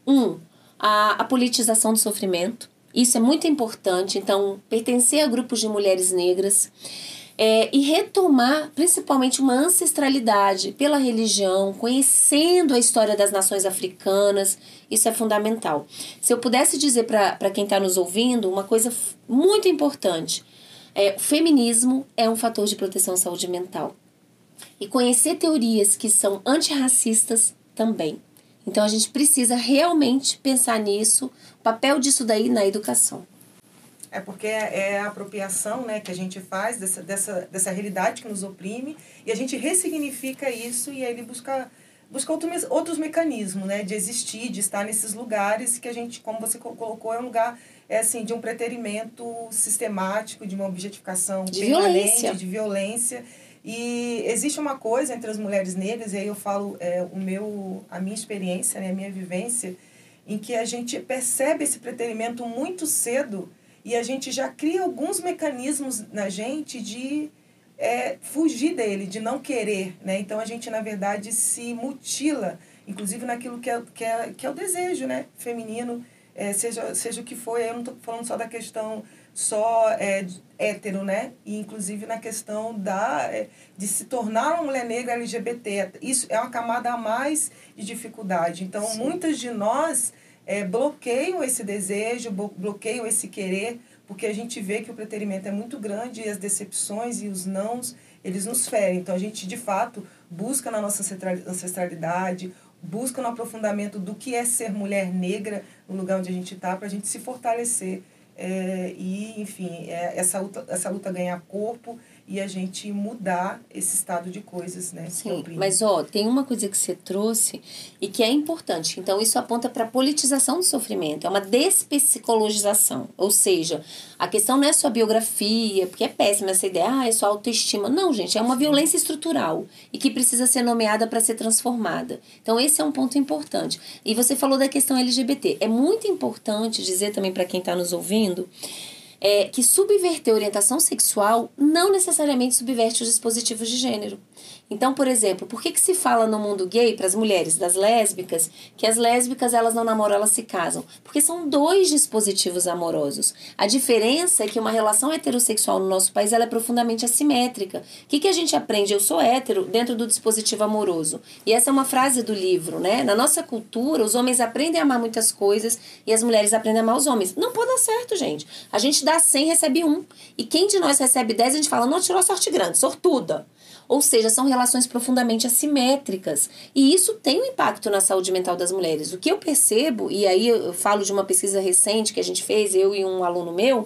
B: A politização do sofrimento. Isso é muito importante. Então, pertencer a grupos de mulheres negras. E retomar principalmente uma ancestralidade pela religião, conhecendo a história das nações africanas, isso é fundamental. Se eu pudesse dizer para quem está nos ouvindo uma coisa muito importante, o feminismo é um fator de proteção à saúde mental. E conhecer teorias que são antirracistas também. Então a gente precisa realmente pensar nisso, o papel disso daí na educação.
C: Porque é a apropriação, né, que a gente faz dessa realidade que nos oprime e a gente ressignifica isso e aí ele busca outros mecanismos, né, de existir, de estar nesses lugares que a gente, como você colocou, é um lugar assim, de um preterimento sistemático, de uma objetificação
B: de
C: permanente, de violência. E existe uma coisa entre as mulheres negras, e aí eu falo a minha experiência, né, a minha vivência, em que a gente percebe esse preterimento muito cedo. E a gente já cria alguns mecanismos na gente de fugir dele, de não querer, né? Então, a gente, na verdade, se mutila, inclusive naquilo que é o desejo, né? Feminino, seja o que for. Eu não estou falando só da questão hétero, né? E, inclusive, na questão de se tornar uma mulher negra LGBT. Isso é uma camada a mais de dificuldade. Então, sim, muitas de nós bloqueiam esse desejo, bloqueiam esse querer, porque a gente vê que o preterimento é muito grande e as decepções e os nãos, eles nos ferem. Então, a gente, de fato, busca na nossa ancestralidade, busca no aprofundamento do que é ser mulher negra no lugar onde a gente está, para a gente se fortalecer enfim, essa luta ganhar corpo e a gente mudar esse estado de coisas, né?
B: Sim, mas tem uma coisa que você trouxe e que é importante. Então, isso aponta para a politização do sofrimento, é uma despsicologização. Ou seja, a questão não é sua biografia, porque é péssima essa ideia, é sua autoestima. Não, gente, é uma violência estrutural e que precisa ser nomeada para ser transformada. Então, esse é um ponto importante. E você falou da questão LGBT. É muito importante dizer também para quem está nos ouvindo que subverter a orientação sexual não necessariamente subverte os dispositivos de gênero. Então, por exemplo, por que se fala no mundo gay, para as mulheres, das lésbicas, que as lésbicas elas não namoram, elas se casam? Porque são 2 dispositivos amorosos. A diferença é que uma relação heterossexual no nosso país ela é profundamente assimétrica. O que a gente aprende? Eu sou hétero dentro do dispositivo amoroso. E essa é uma frase do livro, né? Na nossa cultura, os homens aprendem a amar muitas coisas e as mulheres aprendem a amar os homens. Não pode dar certo, gente. A gente dá 100, recebe 1. E quem de nós recebe 10, a gente fala, não, tirou a sorte grande, sortuda. Ou seja, são relações profundamente assimétricas. E isso tem um impacto na saúde mental das mulheres. O que eu percebo, e aí eu falo de uma pesquisa recente que a gente fez, eu e um aluno meu,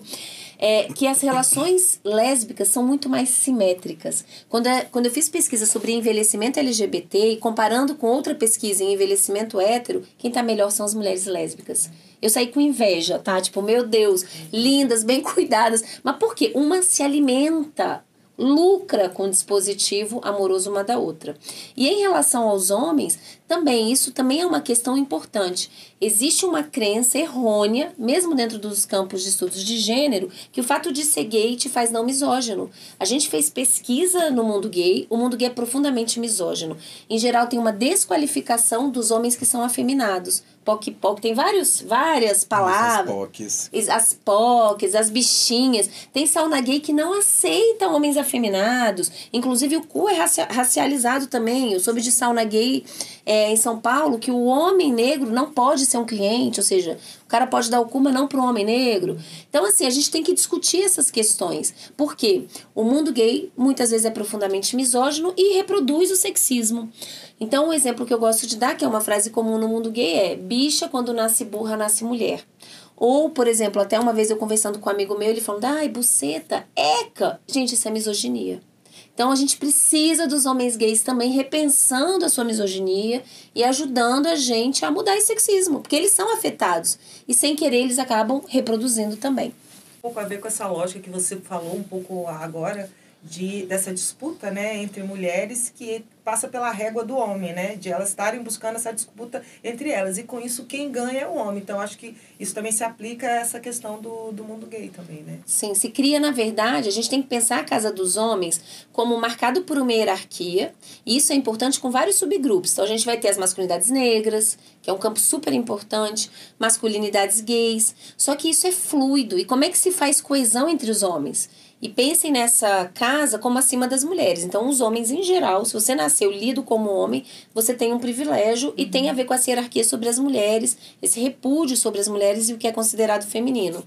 B: é que as relações lésbicas são muito mais simétricas. Quando eu fiz pesquisa sobre envelhecimento LGBT e comparando com outra pesquisa em envelhecimento hétero, quem tá melhor são as mulheres lésbicas. Eu saí com inveja, tá? Tipo, meu Deus, lindas, bem cuidadas. Mas por quê? Uma se alimenta, lucra com o dispositivo amoroso uma da outra. E em relação aos homens, isso também é uma questão importante. Existe uma crença errônea, mesmo dentro dos campos de estudos de gênero, que o fato de ser gay te faz não misógino. A gente fez pesquisa no mundo gay, o mundo gay é profundamente misógino. Em geral, tem uma desqualificação dos homens que são afeminados. POC, tem várias palavras. As POCs, as bichinhas. Tem sauna gay que não aceita homens afeminados. Inclusive, o cu é racializado também. Eu soube de sauna gay em São Paulo que o homem negro não pode ser um cliente. Ou seja, o cara pode dar o cu, mas não pro homem negro. Então, assim, a gente tem que discutir essas questões. Por quê? O mundo gay, muitas vezes, é profundamente misógino e reproduz o sexismo. Então, um exemplo que eu gosto de dar, que é uma frase comum no mundo gay, é: bicha, quando nasce burra, nasce mulher. Ou, por exemplo, até uma vez eu conversando com um amigo meu, ele falando: ai, buceta, eca. Gente, isso é misoginia. Então, a gente precisa dos homens gays também repensando a sua misoginia e ajudando a gente a mudar esse sexismo, porque eles são afetados e, sem querer, eles acabam reproduzindo também.
C: Um pouco a ver com essa lógica que você falou um pouco agora, dessa disputa, né, entre mulheres que passa pela régua do homem, né, de elas estarem buscando essa disputa entre elas, e com isso quem ganha é o homem. Então acho que isso também se aplica a essa questão do mundo gay também, né?
B: Sim, se cria, na verdade, a gente tem que pensar a casa dos homens como marcado por uma hierarquia, e isso é importante com vários subgrupos. Então a gente vai ter as masculinidades negras, que é um campo super importante, masculinidades gays, só que isso é fluido. E como é que se faz coesão entre os homens? E pensem nessa casa como acima das mulheres. Então, os homens em geral, se você nasceu lido como homem, você tem um privilégio e tem a ver com essa hierarquia sobre as mulheres, esse repúdio sobre as mulheres e o que é considerado feminino.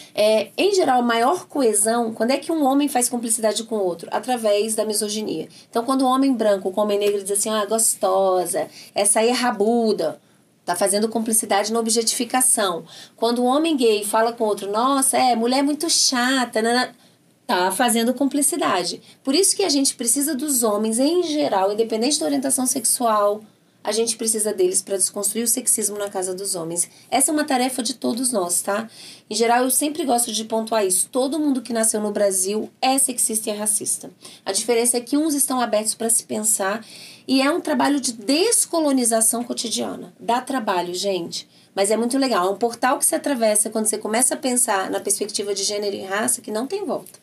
B: Em geral, a maior coesão, quando é que um homem faz cumplicidade com o outro? Através da misoginia. Então, quando um homem branco com um homem negro diz assim: ah, gostosa, essa aí é rabuda, tá fazendo cumplicidade na objetificação. Quando um homem gay fala com outro: nossa, mulher é muito chata, tá fazendo cumplicidade. Por isso que a gente precisa dos homens em geral, independente da orientação sexual, a gente precisa deles para desconstruir o sexismo na casa dos homens. Essa é uma tarefa de todos nós, tá? Em geral, eu sempre gosto de pontuar isso. Todo mundo que nasceu no Brasil é sexista e é racista. A diferença é que uns estão abertos para se pensar e é um trabalho de descolonização cotidiana. Dá trabalho, gente. Mas é muito legal. É um portal que se atravessa quando você começa a pensar na perspectiva de gênero e raça que não tem volta.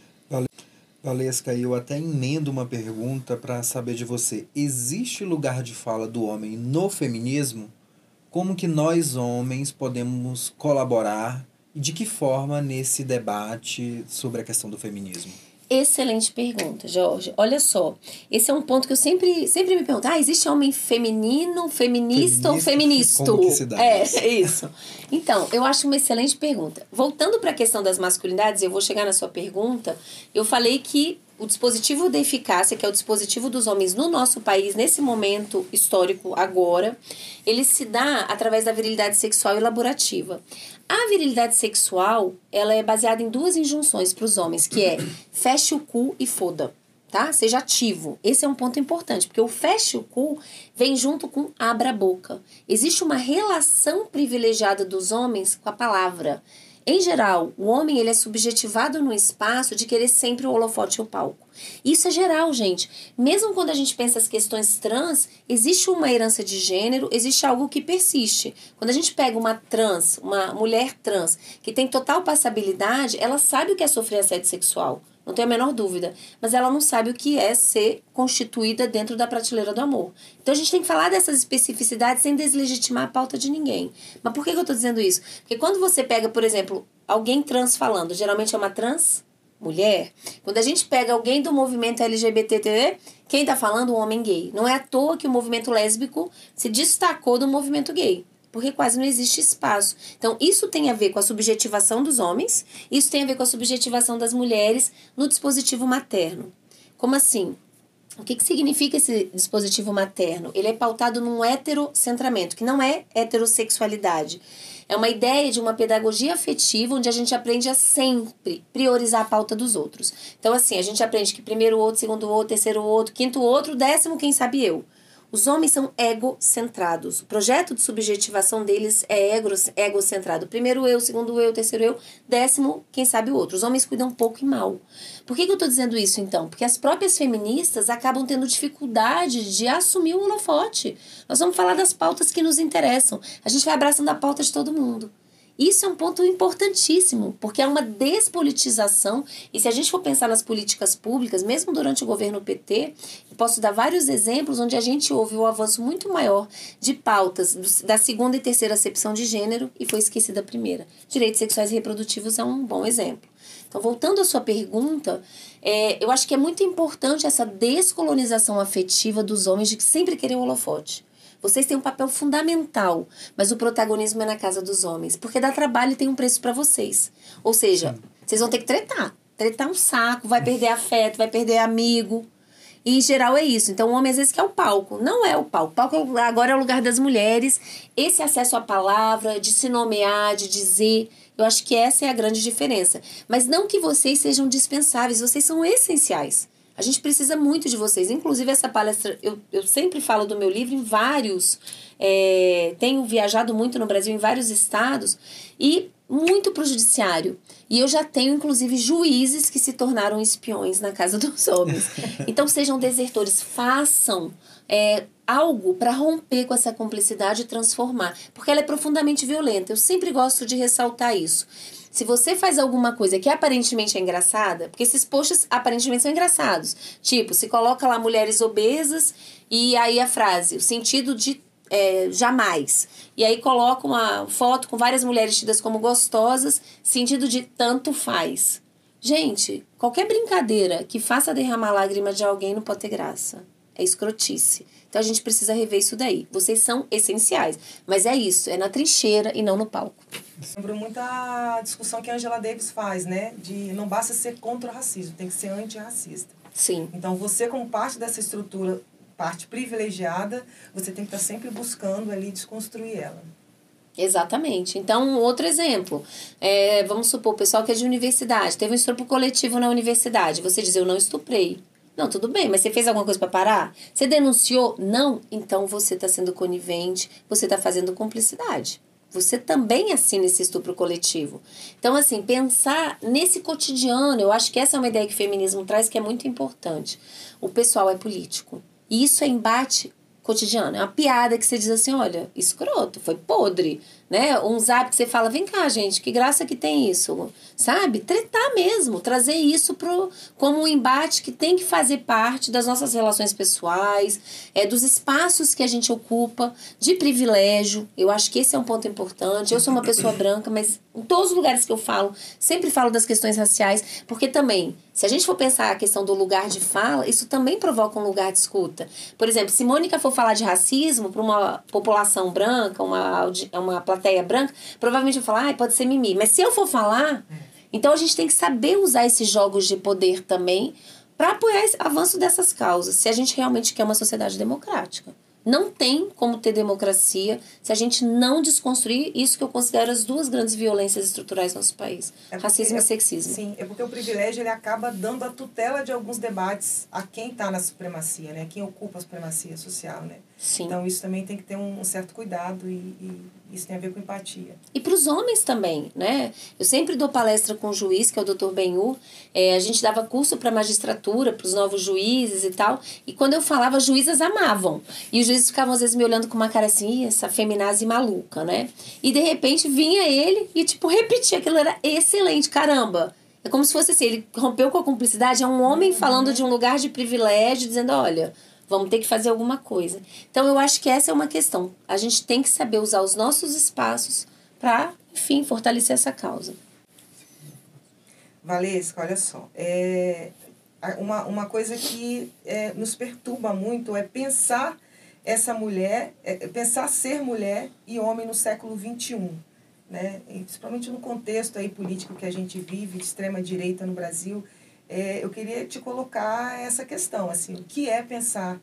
A: Valesca, eu até emendo uma pergunta para saber de você. Existe lugar de fala do homem no feminismo? Como que nós, homens, podemos colaborar e de que forma nesse debate sobre a questão do feminismo?
B: Excelente pergunta, Jorge. Olha só, esse é um ponto que eu sempre me pergunto. existe homem feminino, feminista ou feministo?
A: Como que se dá
B: isso. Então, eu acho uma excelente pergunta. Voltando para a questão das masculinidades, eu vou chegar na sua pergunta. Eu falei que o dispositivo da eficácia, que é o dispositivo dos homens no nosso país, nesse momento histórico agora, ele se dá através da virilidade sexual e laborativa. A virilidade sexual, ela é baseada em duas injunções para os homens, que é feche o cu e foda, tá? Seja ativo. Esse é um ponto importante, porque o feche o cu vem junto com abra a boca. Existe uma relação privilegiada dos homens com a palavra. Em geral, o homem ele é subjetivado no espaço de querer sempre o holofote e o palco. Isso é geral, gente. Mesmo quando a gente pensa as questões trans, existe uma herança de gênero, existe algo que persiste. Quando a gente pega uma mulher trans, que tem total passabilidade, ela sabe o que é sofrer assédio sexual. Não tenho a menor dúvida. Mas ela não sabe o que é ser constituída dentro da prateleira do amor. Então a gente tem que falar dessas especificidades sem deslegitimar a pauta de ninguém. Mas por que eu estou dizendo isso? Porque quando você pega, por exemplo, alguém trans falando, geralmente é uma trans mulher. Quando a gente pega alguém do movimento LGBT, quem está falando? Um homem gay. Não é à toa que o movimento lésbico se destacou do movimento gay. Porque quase não existe espaço. Então, isso tem a ver com a subjetivação dos homens, isso tem a ver com a subjetivação das mulheres no dispositivo materno. Como assim? O que significa esse dispositivo materno? Ele é pautado num heterocentramento, que não é heterossexualidade. É uma ideia de uma pedagogia afetiva onde a gente aprende a sempre priorizar a pauta dos outros. Então, assim, a gente aprende que primeiro o outro, segundo o outro, terceiro o outro, quinto o outro, décimo quem sabe eu. Os homens são egocentrados. O projeto de subjetivação deles é egocentrado. Primeiro eu, segundo eu, terceiro eu, décimo quem sabe o outro. Os homens cuidam pouco e mal. Por que eu estou dizendo isso, então? Porque as próprias feministas acabam tendo dificuldade de assumir o holofote. Nós vamos falar das pautas que nos interessam. A gente vai abraçando a pauta de todo mundo. Isso é um ponto importantíssimo, porque é uma despolitização, e se a gente for pensar nas políticas públicas, mesmo durante o governo PT, eu posso dar vários exemplos onde a gente houve um avanço muito maior de pautas da segunda e terceira acepção de gênero e foi esquecida a primeira. Direitos sexuais e reprodutivos é um bom exemplo. Então, voltando à sua pergunta, eu acho que é muito importante essa descolonização afetiva dos homens de que sempre querer o holofote. Vocês têm um papel fundamental, mas o protagonismo é na casa dos homens, porque dá trabalho e tem um preço para vocês. Ou seja, vocês vão ter que tretar. Tretar um saco, vai perder afeto, vai perder amigo. E, em geral, é isso. Então, o homem, às vezes, quer o palco. Não é o palco. O palco agora é o lugar das mulheres. Esse acesso à palavra, de se nomear, de dizer, eu acho que essa é a grande diferença. Mas não que vocês sejam dispensáveis, vocês são essenciais. A gente precisa muito de vocês. Inclusive, essa palestra, eu sempre falo do meu livro em vários... tenho viajado muito no Brasil, em vários estados, e muito para o judiciário. E eu já tenho, inclusive, juízes que se tornaram espiões na casa dos homens. Então, sejam desertores, façam algo para romper com essa cumplicidade e transformar. Porque ela é profundamente violenta. Eu sempre gosto de ressaltar isso. Se você faz alguma coisa que aparentemente é engraçada, porque esses posts aparentemente são engraçados. Tipo, se coloca lá mulheres obesas e aí a frase, o sentido de jamais. E aí coloca uma foto com várias mulheres tidas como gostosas, sentido de tanto faz. Gente, qualquer brincadeira que faça derramar lágrima de alguém não pode ter graça. É escrotice. Então a gente precisa rever isso daí. Vocês são essenciais. Mas é isso, é na trincheira e não no palco.
C: Lembro muito a discussão que a Angela Davis faz, né? De não basta ser contra o racismo, tem que ser antirracista.
B: Sim.
C: Então você, como parte dessa estrutura, parte privilegiada, você tem que estar sempre buscando ali desconstruir ela.
B: Exatamente. Então, outro exemplo. Vamos supor, o pessoal que é de universidade, teve um estupro coletivo na universidade. Você diz, eu não estuprei. Não, tudo bem, mas você fez alguma coisa para parar? Você denunciou? Não? Então você está sendo conivente, você está fazendo cumplicidade. Você também assina esse estupro coletivo. Então, assim, pensar nesse cotidiano, eu acho que essa é uma ideia que o feminismo traz que é muito importante. O pessoal é político. E isso é embate cotidiano. É uma piada que você diz assim, olha, escroto, foi podre, né? Um zap que você fala, vem cá, gente, que graça que tem isso, sabe? Tretar mesmo, trazer isso como um embate que tem que fazer parte das nossas relações pessoais, dos espaços que a gente ocupa, de privilégio. Eu acho que esse é um ponto importante. Eu sou uma pessoa branca, mas em todos os lugares que eu falo, sempre falo das questões raciais, porque também, se a gente for pensar a questão do lugar de fala, isso também provoca um lugar de escuta. Por exemplo, se Mônica for falar de racismo para uma população branca, uma plateia branca, provavelmente eu vou falar, pode ser mimi. Mas se eu for falar, então a gente tem que saber usar esses jogos de poder também para apoiar esse avanço dessas causas, se a gente realmente quer uma sociedade democrática. Não tem como ter democracia se a gente não desconstruir isso que eu considero as duas grandes violências estruturais do nosso país. Racismo e sexismo.
C: Sim, é porque o privilégio ele acaba dando a tutela de alguns debates a quem está na supremacia, né? Quem ocupa a supremacia social, né?
B: Sim.
C: Então isso também tem que ter um certo cuidado e isso tem a ver com empatia.
B: E para os homens também, né? Eu sempre dou palestra com um juiz, que é o Dr. Benhu. A gente dava curso para magistratura, para os novos juízes e tal. E quando eu falava, as juízas amavam. E os juízes ficavam, às vezes, me olhando com uma cara assim, essa feminazi maluca, né? E, de repente, vinha ele e, repetia. Aquilo era excelente, caramba. É como se fosse assim, ele rompeu com a cumplicidade. É um homem falando de um lugar de privilégio, dizendo, olha, vamos ter que fazer alguma coisa. Então, eu acho que essa é uma questão. A gente tem que saber usar os nossos espaços para, enfim, fortalecer essa causa.
C: Valesca, olha só. Uma coisa que nos perturba muito é pensar essa mulher, pensar ser mulher e homem no século XXI. Né? E principalmente no contexto aí político que a gente vive, de extrema-direita no Brasil, eu queria te colocar essa questão, assim, o que é pensar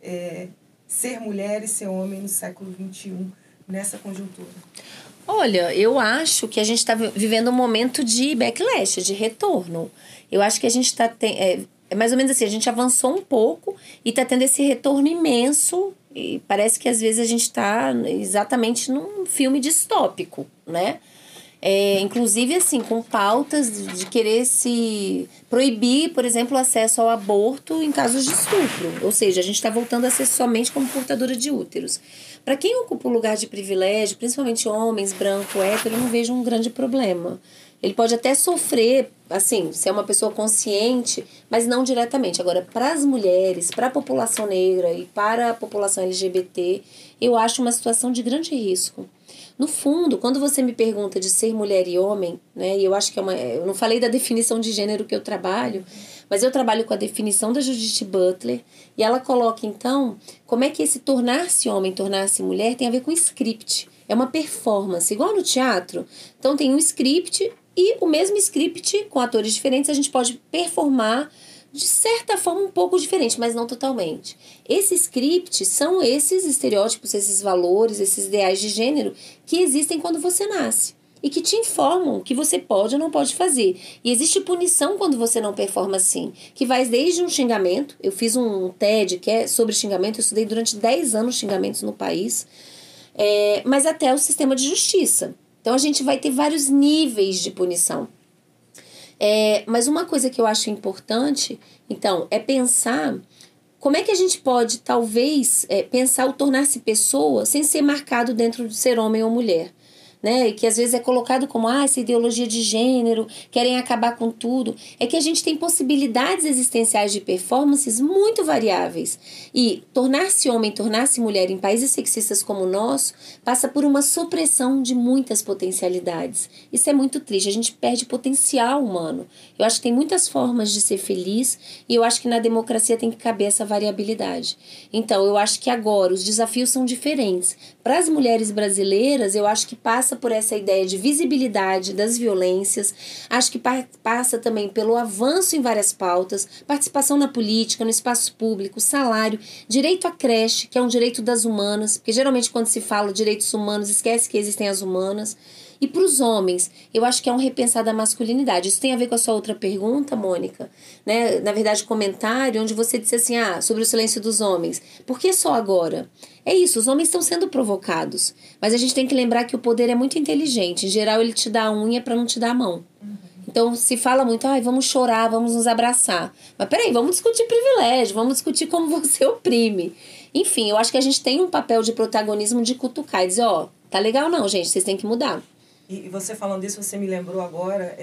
C: ser mulher e ser homem no século XXI, nessa conjuntura?
B: Olha, eu acho que a gente está vivendo um momento de backlash, de retorno. Eu acho que a gente está... É mais ou menos assim, a gente avançou um pouco e está tendo esse retorno imenso. E parece que às vezes a gente está exatamente num filme distópico, né? Inclusive, assim, com pautas de querer se proibir, por exemplo, o acesso ao aborto em casos de estupro. Ou seja, a gente está voltando a ser somente como portadora de úteros. Para quem ocupa um lugar de privilégio, principalmente homens, branco, hétero, eu não vejo um grande problema. Ele pode até sofrer, assim, ser uma pessoa consciente, mas não diretamente. Agora, para as mulheres, para a população negra e para a população LGBT, eu acho uma situação de grande risco. No fundo, quando você me pergunta de ser mulher e homem, né, e eu acho que eu não falei da definição de gênero que eu trabalho, mas eu trabalho com a definição da Judith Butler, e ela coloca, então, como é que esse tornar-se homem, tornar-se mulher tem a ver com script. É uma performance, igual no teatro. Então, tem um script e o mesmo script, com atores diferentes, a gente pode performar de certa forma um pouco diferente, mas não totalmente. Esse script são esses estereótipos, esses valores, esses ideais de gênero que existem quando você nasce e que te informam que você pode ou não pode fazer. E existe punição quando você não performa assim, que vai desde um xingamento. Eu fiz um TED que é sobre xingamento, eu estudei durante 10 anos xingamentos no país, mas até o sistema de justiça. Então a gente vai ter vários níveis de punição. Mas uma coisa que eu acho importante, então, é pensar como é que a gente pode, talvez, pensar o tornar-se pessoa sem ser marcado dentro de ser homem ou mulher. Né? E que às vezes é colocado como essa ideologia de gênero, querem acabar com tudo. É que a gente tem possibilidades existenciais de performances muito variáveis. E tornar-se homem, tornar-se mulher em países sexistas como o nosso, passa por uma supressão de muitas potencialidades. Isso é muito triste, a gente perde potencial humano. Eu acho que tem muitas formas de ser feliz e eu acho que na democracia tem que caber essa variabilidade. Então, eu acho que agora os desafios são diferentes. Para as mulheres brasileiras, eu acho que passa por essa ideia de visibilidade das violências, acho que passa também pelo avanço em várias pautas, participação na política, no espaço público, salário, direito à creche, que é um direito das humanas, porque geralmente quando se fala direitos humanos, esquece que existem as humanas. E para os homens, eu acho que é um repensar da masculinidade. Isso tem a ver com a sua outra pergunta, Mônica, né? Na verdade, comentário, onde você disse assim, sobre o silêncio dos homens. Por que só agora? É isso, os homens estão sendo provocados. Mas a gente tem que lembrar que o poder é muito inteligente. Em geral, ele te dá a unha para não te dar a mão. Então, se fala muito, vamos chorar, vamos nos abraçar. Mas peraí, vamos discutir privilégio, vamos discutir como você oprime. Enfim, eu acho que a gente tem um papel de protagonismo de cutucar e dizer, tá legal não, gente, vocês têm que mudar.
C: E você falando isso, você me lembrou agora,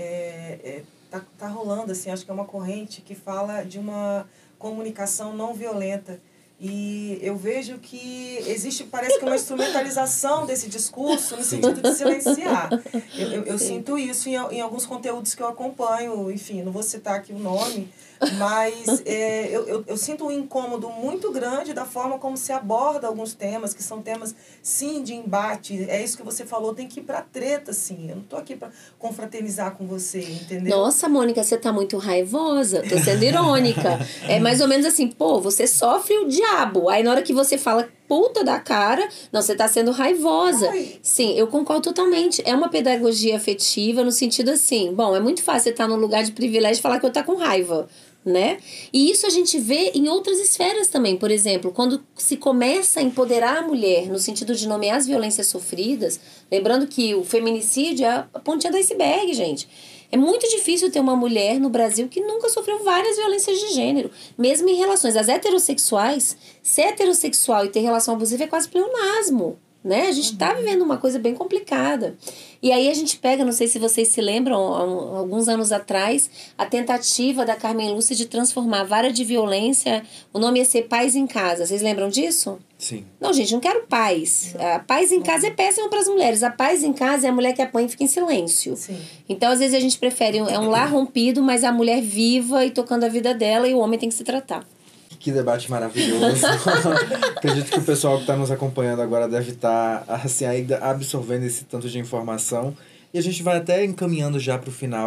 C: tá rolando, assim, acho que é uma corrente que fala de uma comunicação não violenta. E eu vejo que existe, parece que uma instrumentalização desse discurso no sentido de silenciar. Eu sinto isso em alguns conteúdos que eu acompanho, enfim, não vou citar aqui o nome, mas eu sinto um incômodo muito grande da forma como se aborda alguns temas, que são temas, sim, de embate. É isso que você falou, tem que ir pra treta, sim. Eu não tô aqui pra confraternizar com você, entendeu?
B: Nossa, Mônica, você tá muito raivosa. Tô sendo irônica. É mais ou menos assim, você sofre o diabo. Aí na hora que você fala puta da cara, não, você tá sendo raivosa.
C: Ai.
B: Sim, eu concordo totalmente. É uma pedagogia afetiva no sentido assim, é muito fácil você estar num lugar de privilégio e falar que eu tá com raiva, né? E isso a gente vê em outras esferas também. Por exemplo, quando se começa a empoderar a mulher no sentido de nomear as violências sofridas, lembrando que o feminicídio é a pontinha do iceberg, gente. É muito difícil ter uma mulher no Brasil que nunca sofreu várias violências de gênero, mesmo em relações. As heterossexuais, ser heterossexual e ter relação abusiva é quase pleonasmo, né? A gente tá vivendo uma coisa bem complicada. E aí a gente pega, não sei se vocês se lembram, alguns anos atrás, a tentativa da Carmen Lúcia de transformar a vara de violência, o nome ia ser Paz em Casa. Vocês lembram disso?
A: Sim.
B: Não, gente, não quero paz. A paz em casa é péssima para as mulheres. A paz em casa é a mulher que apanha e fica em silêncio.
C: Sim.
B: Então, às vezes, a gente prefere um lar rompido, mas a mulher viva e tocando a vida dela e o homem tem que se tratar.
A: Que debate maravilhoso. Acredito que o pessoal que está nos acompanhando agora deve estar assim, ainda absorvendo esse tanto de informação. E a gente vai até encaminhando já para o final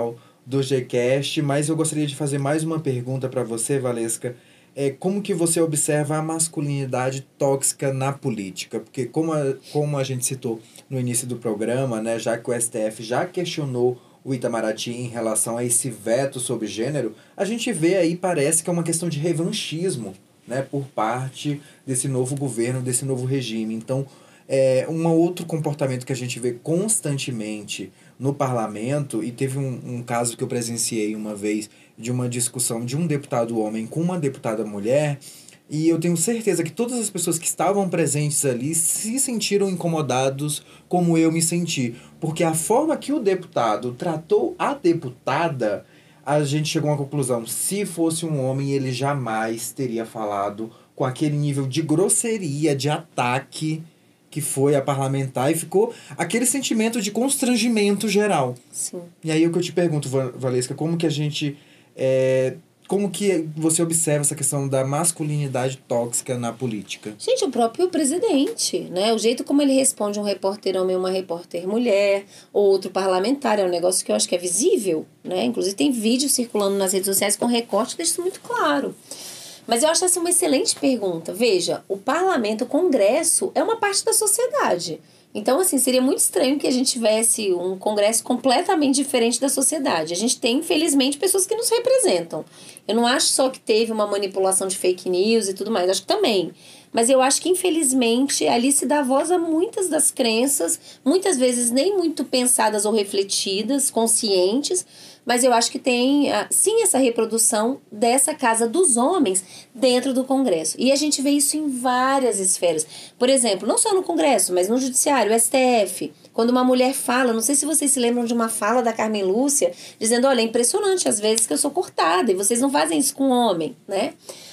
A: do Gcast, mas eu gostaria de fazer mais uma pergunta para você, Valesca. Como que você observa a masculinidade tóxica na política? Porque como a gente citou no início do programa, né, já que o STF já questionou o Itamaraty em relação a esse veto sobre gênero, a gente vê aí, parece que é uma questão de revanchismo, né, por parte desse novo governo, desse novo regime. Então, um outro comportamento que a gente vê constantemente no parlamento, e teve um caso que eu presenciei uma vez de uma discussão de um deputado homem com uma deputada mulher, e eu tenho certeza que todas as pessoas que estavam presentes ali se sentiram incomodados como eu me senti, porque a forma que o deputado tratou a deputada, a gente chegou a uma conclusão: se fosse um homem, ele jamais teria falado com aquele nível de grosseria, de ataque que foi a parlamentar, e ficou aquele sentimento de constrangimento geral.
B: Sim.
A: E aí o que eu te pergunto, Valesca, como que a gente... como que você observa essa questão da masculinidade tóxica na política?
B: Gente, o próprio presidente, né? O jeito como ele responde um repórter homem e uma repórter mulher, ou outro parlamentar, é um negócio que eu acho que é visível, né? Inclusive tem vídeo circulando nas redes sociais com recorte que deixa isso muito claro. Mas eu acho essa uma excelente pergunta. Veja, o parlamento, o Congresso, é uma parte da sociedade. Então, assim, seria muito estranho que a gente tivesse um Congresso completamente diferente da sociedade. A gente tem, infelizmente, pessoas que nos representam. Eu não acho só que teve uma manipulação de fake news e tudo mais, acho que também. Mas eu acho que, infelizmente, ali se dá voz a muitas das crenças, muitas vezes nem muito pensadas ou refletidas, conscientes, mas eu acho que tem, sim, essa reprodução dessa casa dos homens dentro do Congresso. E a gente vê isso em várias esferas. Por exemplo, não só no Congresso, mas no Judiciário, o STF. Quando uma mulher fala, não sei se vocês se lembram de uma fala da Carmen Lúcia, dizendo: olha, é impressionante às vezes que eu sou cortada e vocês não fazem isso com homem, né?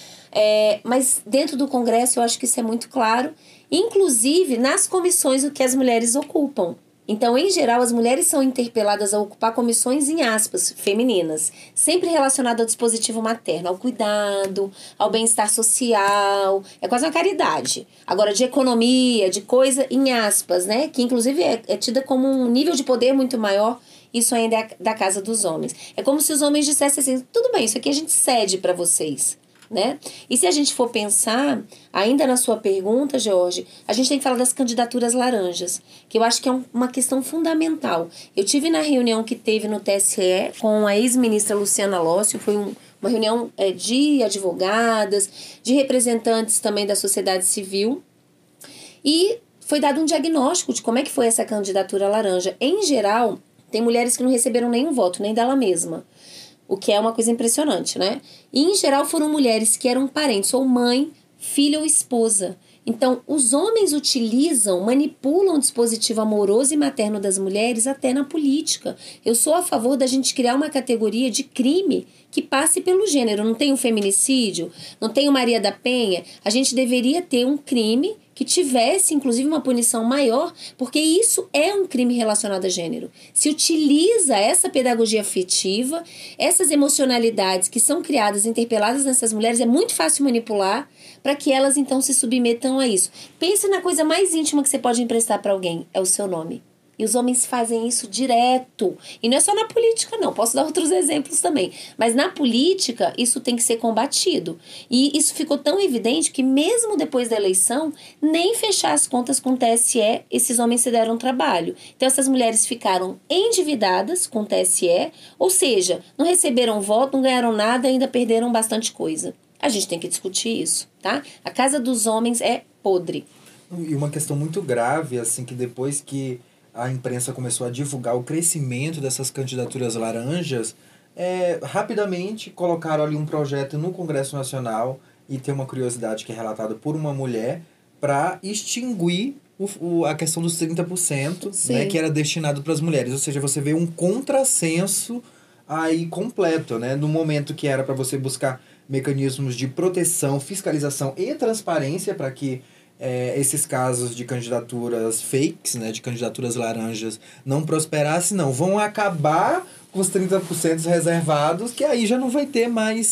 B: Mas dentro do Congresso eu acho que isso é muito claro, inclusive nas comissões que as mulheres ocupam. Então, em geral, as mulheres são interpeladas a ocupar comissões, em aspas, femininas, sempre relacionado ao dispositivo materno, ao cuidado, ao bem-estar social, é quase uma caridade. Agora, de economia, de coisa, em aspas, né, que inclusive é tida como um nível de poder muito maior, isso ainda é da casa dos homens. É como se os homens dissessem assim: tudo bem, isso aqui a gente cede para vocês. Né? E se a gente for pensar, ainda na sua pergunta, Jorge, a gente tem que falar das candidaturas laranjas, que eu acho que é uma questão fundamental. Eu tive na reunião que teve no TSE com a ex-ministra Luciana Lócio, foi uma reunião de advogadas, de representantes também da sociedade civil, e foi dado um diagnóstico de como é que foi essa candidatura laranja. Em geral, tem mulheres que não receberam nenhum voto, nem dela mesma. O que é uma coisa impressionante, né? E, em geral, foram mulheres que eram parentes, ou mãe, filha ou esposa. Então, os homens manipulam o dispositivo amoroso e materno das mulheres até na política. Eu sou a favor da gente criar uma categoria de crime que passe pelo gênero. Não tem o feminicídio, não tem o Maria da Penha. A gente deveria ter um crime que tivesse, inclusive, uma punição maior, porque isso é um crime relacionado a gênero. Se utiliza essa pedagogia afetiva, essas emocionalidades que são criadas, interpeladas nessas mulheres, é muito fácil manipular para que elas, então, se submetam a isso. Pense na coisa mais íntima que você pode emprestar para alguém, é o seu nome. E os homens fazem isso direto. E não é só na política, não. Posso dar outros exemplos também. Mas na política, isso tem que ser combatido. E isso ficou tão evidente que mesmo depois da eleição, nem fechar as contas com o TSE, esses homens se deram trabalho. Então, essas mulheres ficaram endividadas com o TSE, ou seja, não receberam voto, não ganharam nada, ainda perderam bastante coisa. A gente tem que discutir isso, tá? A casa dos homens é podre.
A: E uma questão muito grave, assim, que depois que a imprensa começou a divulgar o crescimento dessas candidaturas laranjas, rapidamente colocaram ali um projeto no Congresso Nacional, e tem uma curiosidade que é relatada por uma mulher, para extinguir a questão dos 30%, né, que era destinado para as mulheres. Ou seja, você vê um contrassenso aí completo, né? No momento que era para você buscar mecanismos de proteção, fiscalização e transparência para que esses casos de candidaturas fakes, né, de candidaturas laranjas, não prosperassem, não. Vão acabar com os 30% reservados, que aí já não vai ter mais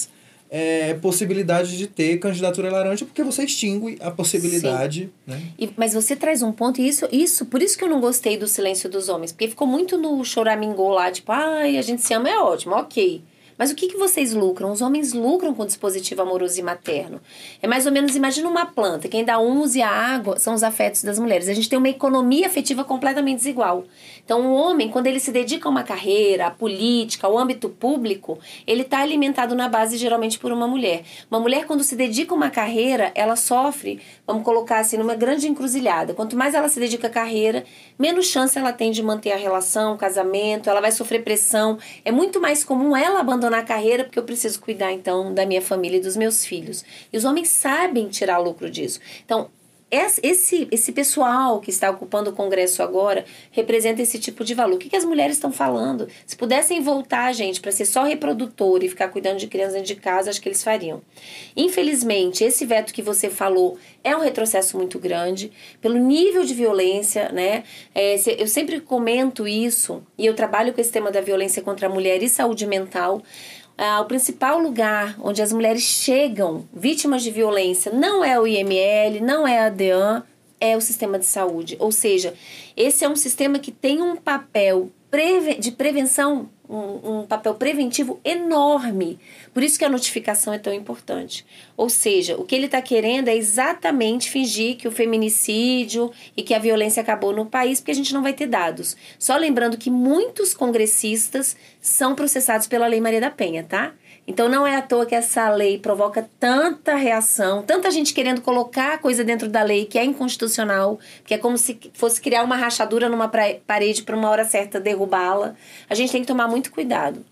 A: possibilidade de ter candidatura laranja, porque você extingue a possibilidade, né?
B: Mas você traz um ponto, e por isso que eu não gostei do silêncio dos homens, porque ficou muito no choramingô lá, tipo, ai, a gente se ama, é ótimo, ok. Mas o que vocês lucram? Os homens lucram com dispositivo amoroso e materno. É mais ou menos, imagina uma planta. Quem dá humus e a água são os afetos das mulheres. A gente tem uma economia afetiva completamente desigual. Então, o homem, quando ele se dedica a uma carreira, à política, ao âmbito público, ele está alimentado na base, geralmente, por uma mulher. Uma mulher, quando se dedica a uma carreira, ela sofre, vamos colocar assim, numa grande encruzilhada. Quanto mais ela se dedica à carreira, menos chance ela tem de manter a relação, o casamento, ela vai sofrer pressão. É muito mais comum ela abandonar a carreira, porque eu preciso cuidar, então, da minha família e dos meus filhos. E os homens sabem tirar lucro disso. Então, esse pessoal que está ocupando o Congresso agora representa esse tipo de valor. O que as mulheres estão falando? Se pudessem voltar, gente, para ser só reprodutor e ficar cuidando de crianças dentro de casa, acho que eles fariam. Infelizmente, esse veto que você falou é um retrocesso muito grande, pelo nível de violência, né? Eu sempre comento isso, e eu trabalho com esse tema da violência contra a mulher e saúde mental. O principal lugar onde as mulheres chegam vítimas de violência não é o IML, não é a DEAN, é o sistema de saúde. Ou seja, esse é um sistema que tem um papel de prevenção, um papel preventivo enorme. Por isso que a notificação é tão importante. Ou seja, o que ele está querendo é exatamente fingir que o feminicídio e que a violência acabou no país, porque a gente não vai ter dados. Só lembrando que muitos congressistas são processados pela Lei Maria da Penha, tá? Então não é à toa que essa lei provoca tanta reação, tanta gente querendo colocar coisa dentro da lei que é inconstitucional, que é como se fosse criar uma rachadura numa parede para uma hora certa derrubá-la. A gente tem que tomar muito cuidado.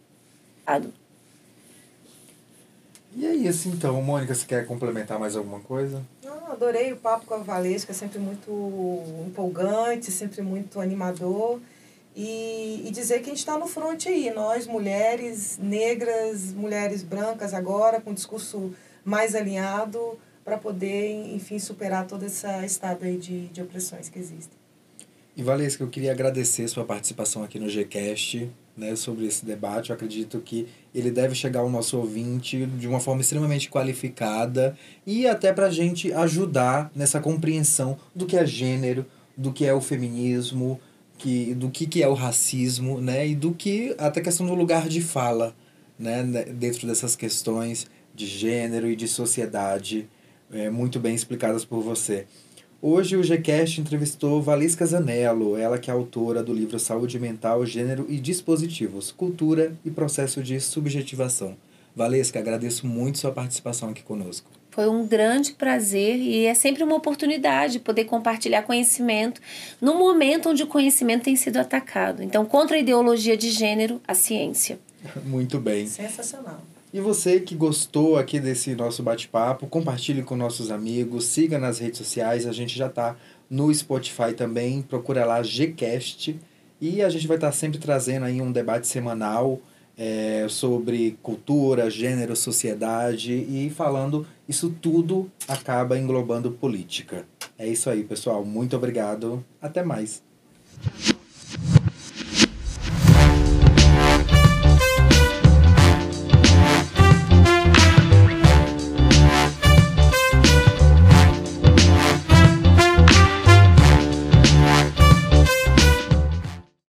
A: E é isso então, Mônica, você quer complementar mais alguma coisa?
C: Não, adorei o papo com a Valesca, sempre muito empolgante, sempre muito animador. E dizer que a gente está no front aí, nós, mulheres negras, mulheres brancas agora, com um discurso mais alinhado para poder, enfim, superar toda essa estado aí de opressões que existem.
A: E Valesca, eu queria agradecer sua participação aqui no Gcast, né, sobre esse debate. Eu acredito que ele deve chegar ao nosso ouvinte de uma forma extremamente qualificada e até para a gente ajudar nessa compreensão do que é gênero, do que é o feminismo, do que é o racismo, né, e do que até a questão do lugar de fala, né, dentro dessas questões de gênero e de sociedade, muito bem explicadas por você. Hoje o Gcast entrevistou Valesca Zanello, ela que é autora do livro Saúde Mental, Gênero e Dispositivos, Cultura e Processo de Subjetivação. Valesca, agradeço muito sua participação aqui conosco.
B: Foi um grande prazer e é sempre uma oportunidade poder compartilhar conhecimento no momento onde o conhecimento tem sido atacado. Então, contra a ideologia de gênero, a ciência.
A: Muito bem.
C: Sensacional.
A: E você que gostou aqui desse nosso bate-papo, compartilhe com nossos amigos, siga nas redes sociais, a gente já está no Spotify também, procura lá Gcast e a gente vai estar sempre trazendo aí um debate semanal sobre cultura, gênero, sociedade e falando, isso tudo acaba englobando política. É isso aí, pessoal. Muito obrigado. Até mais.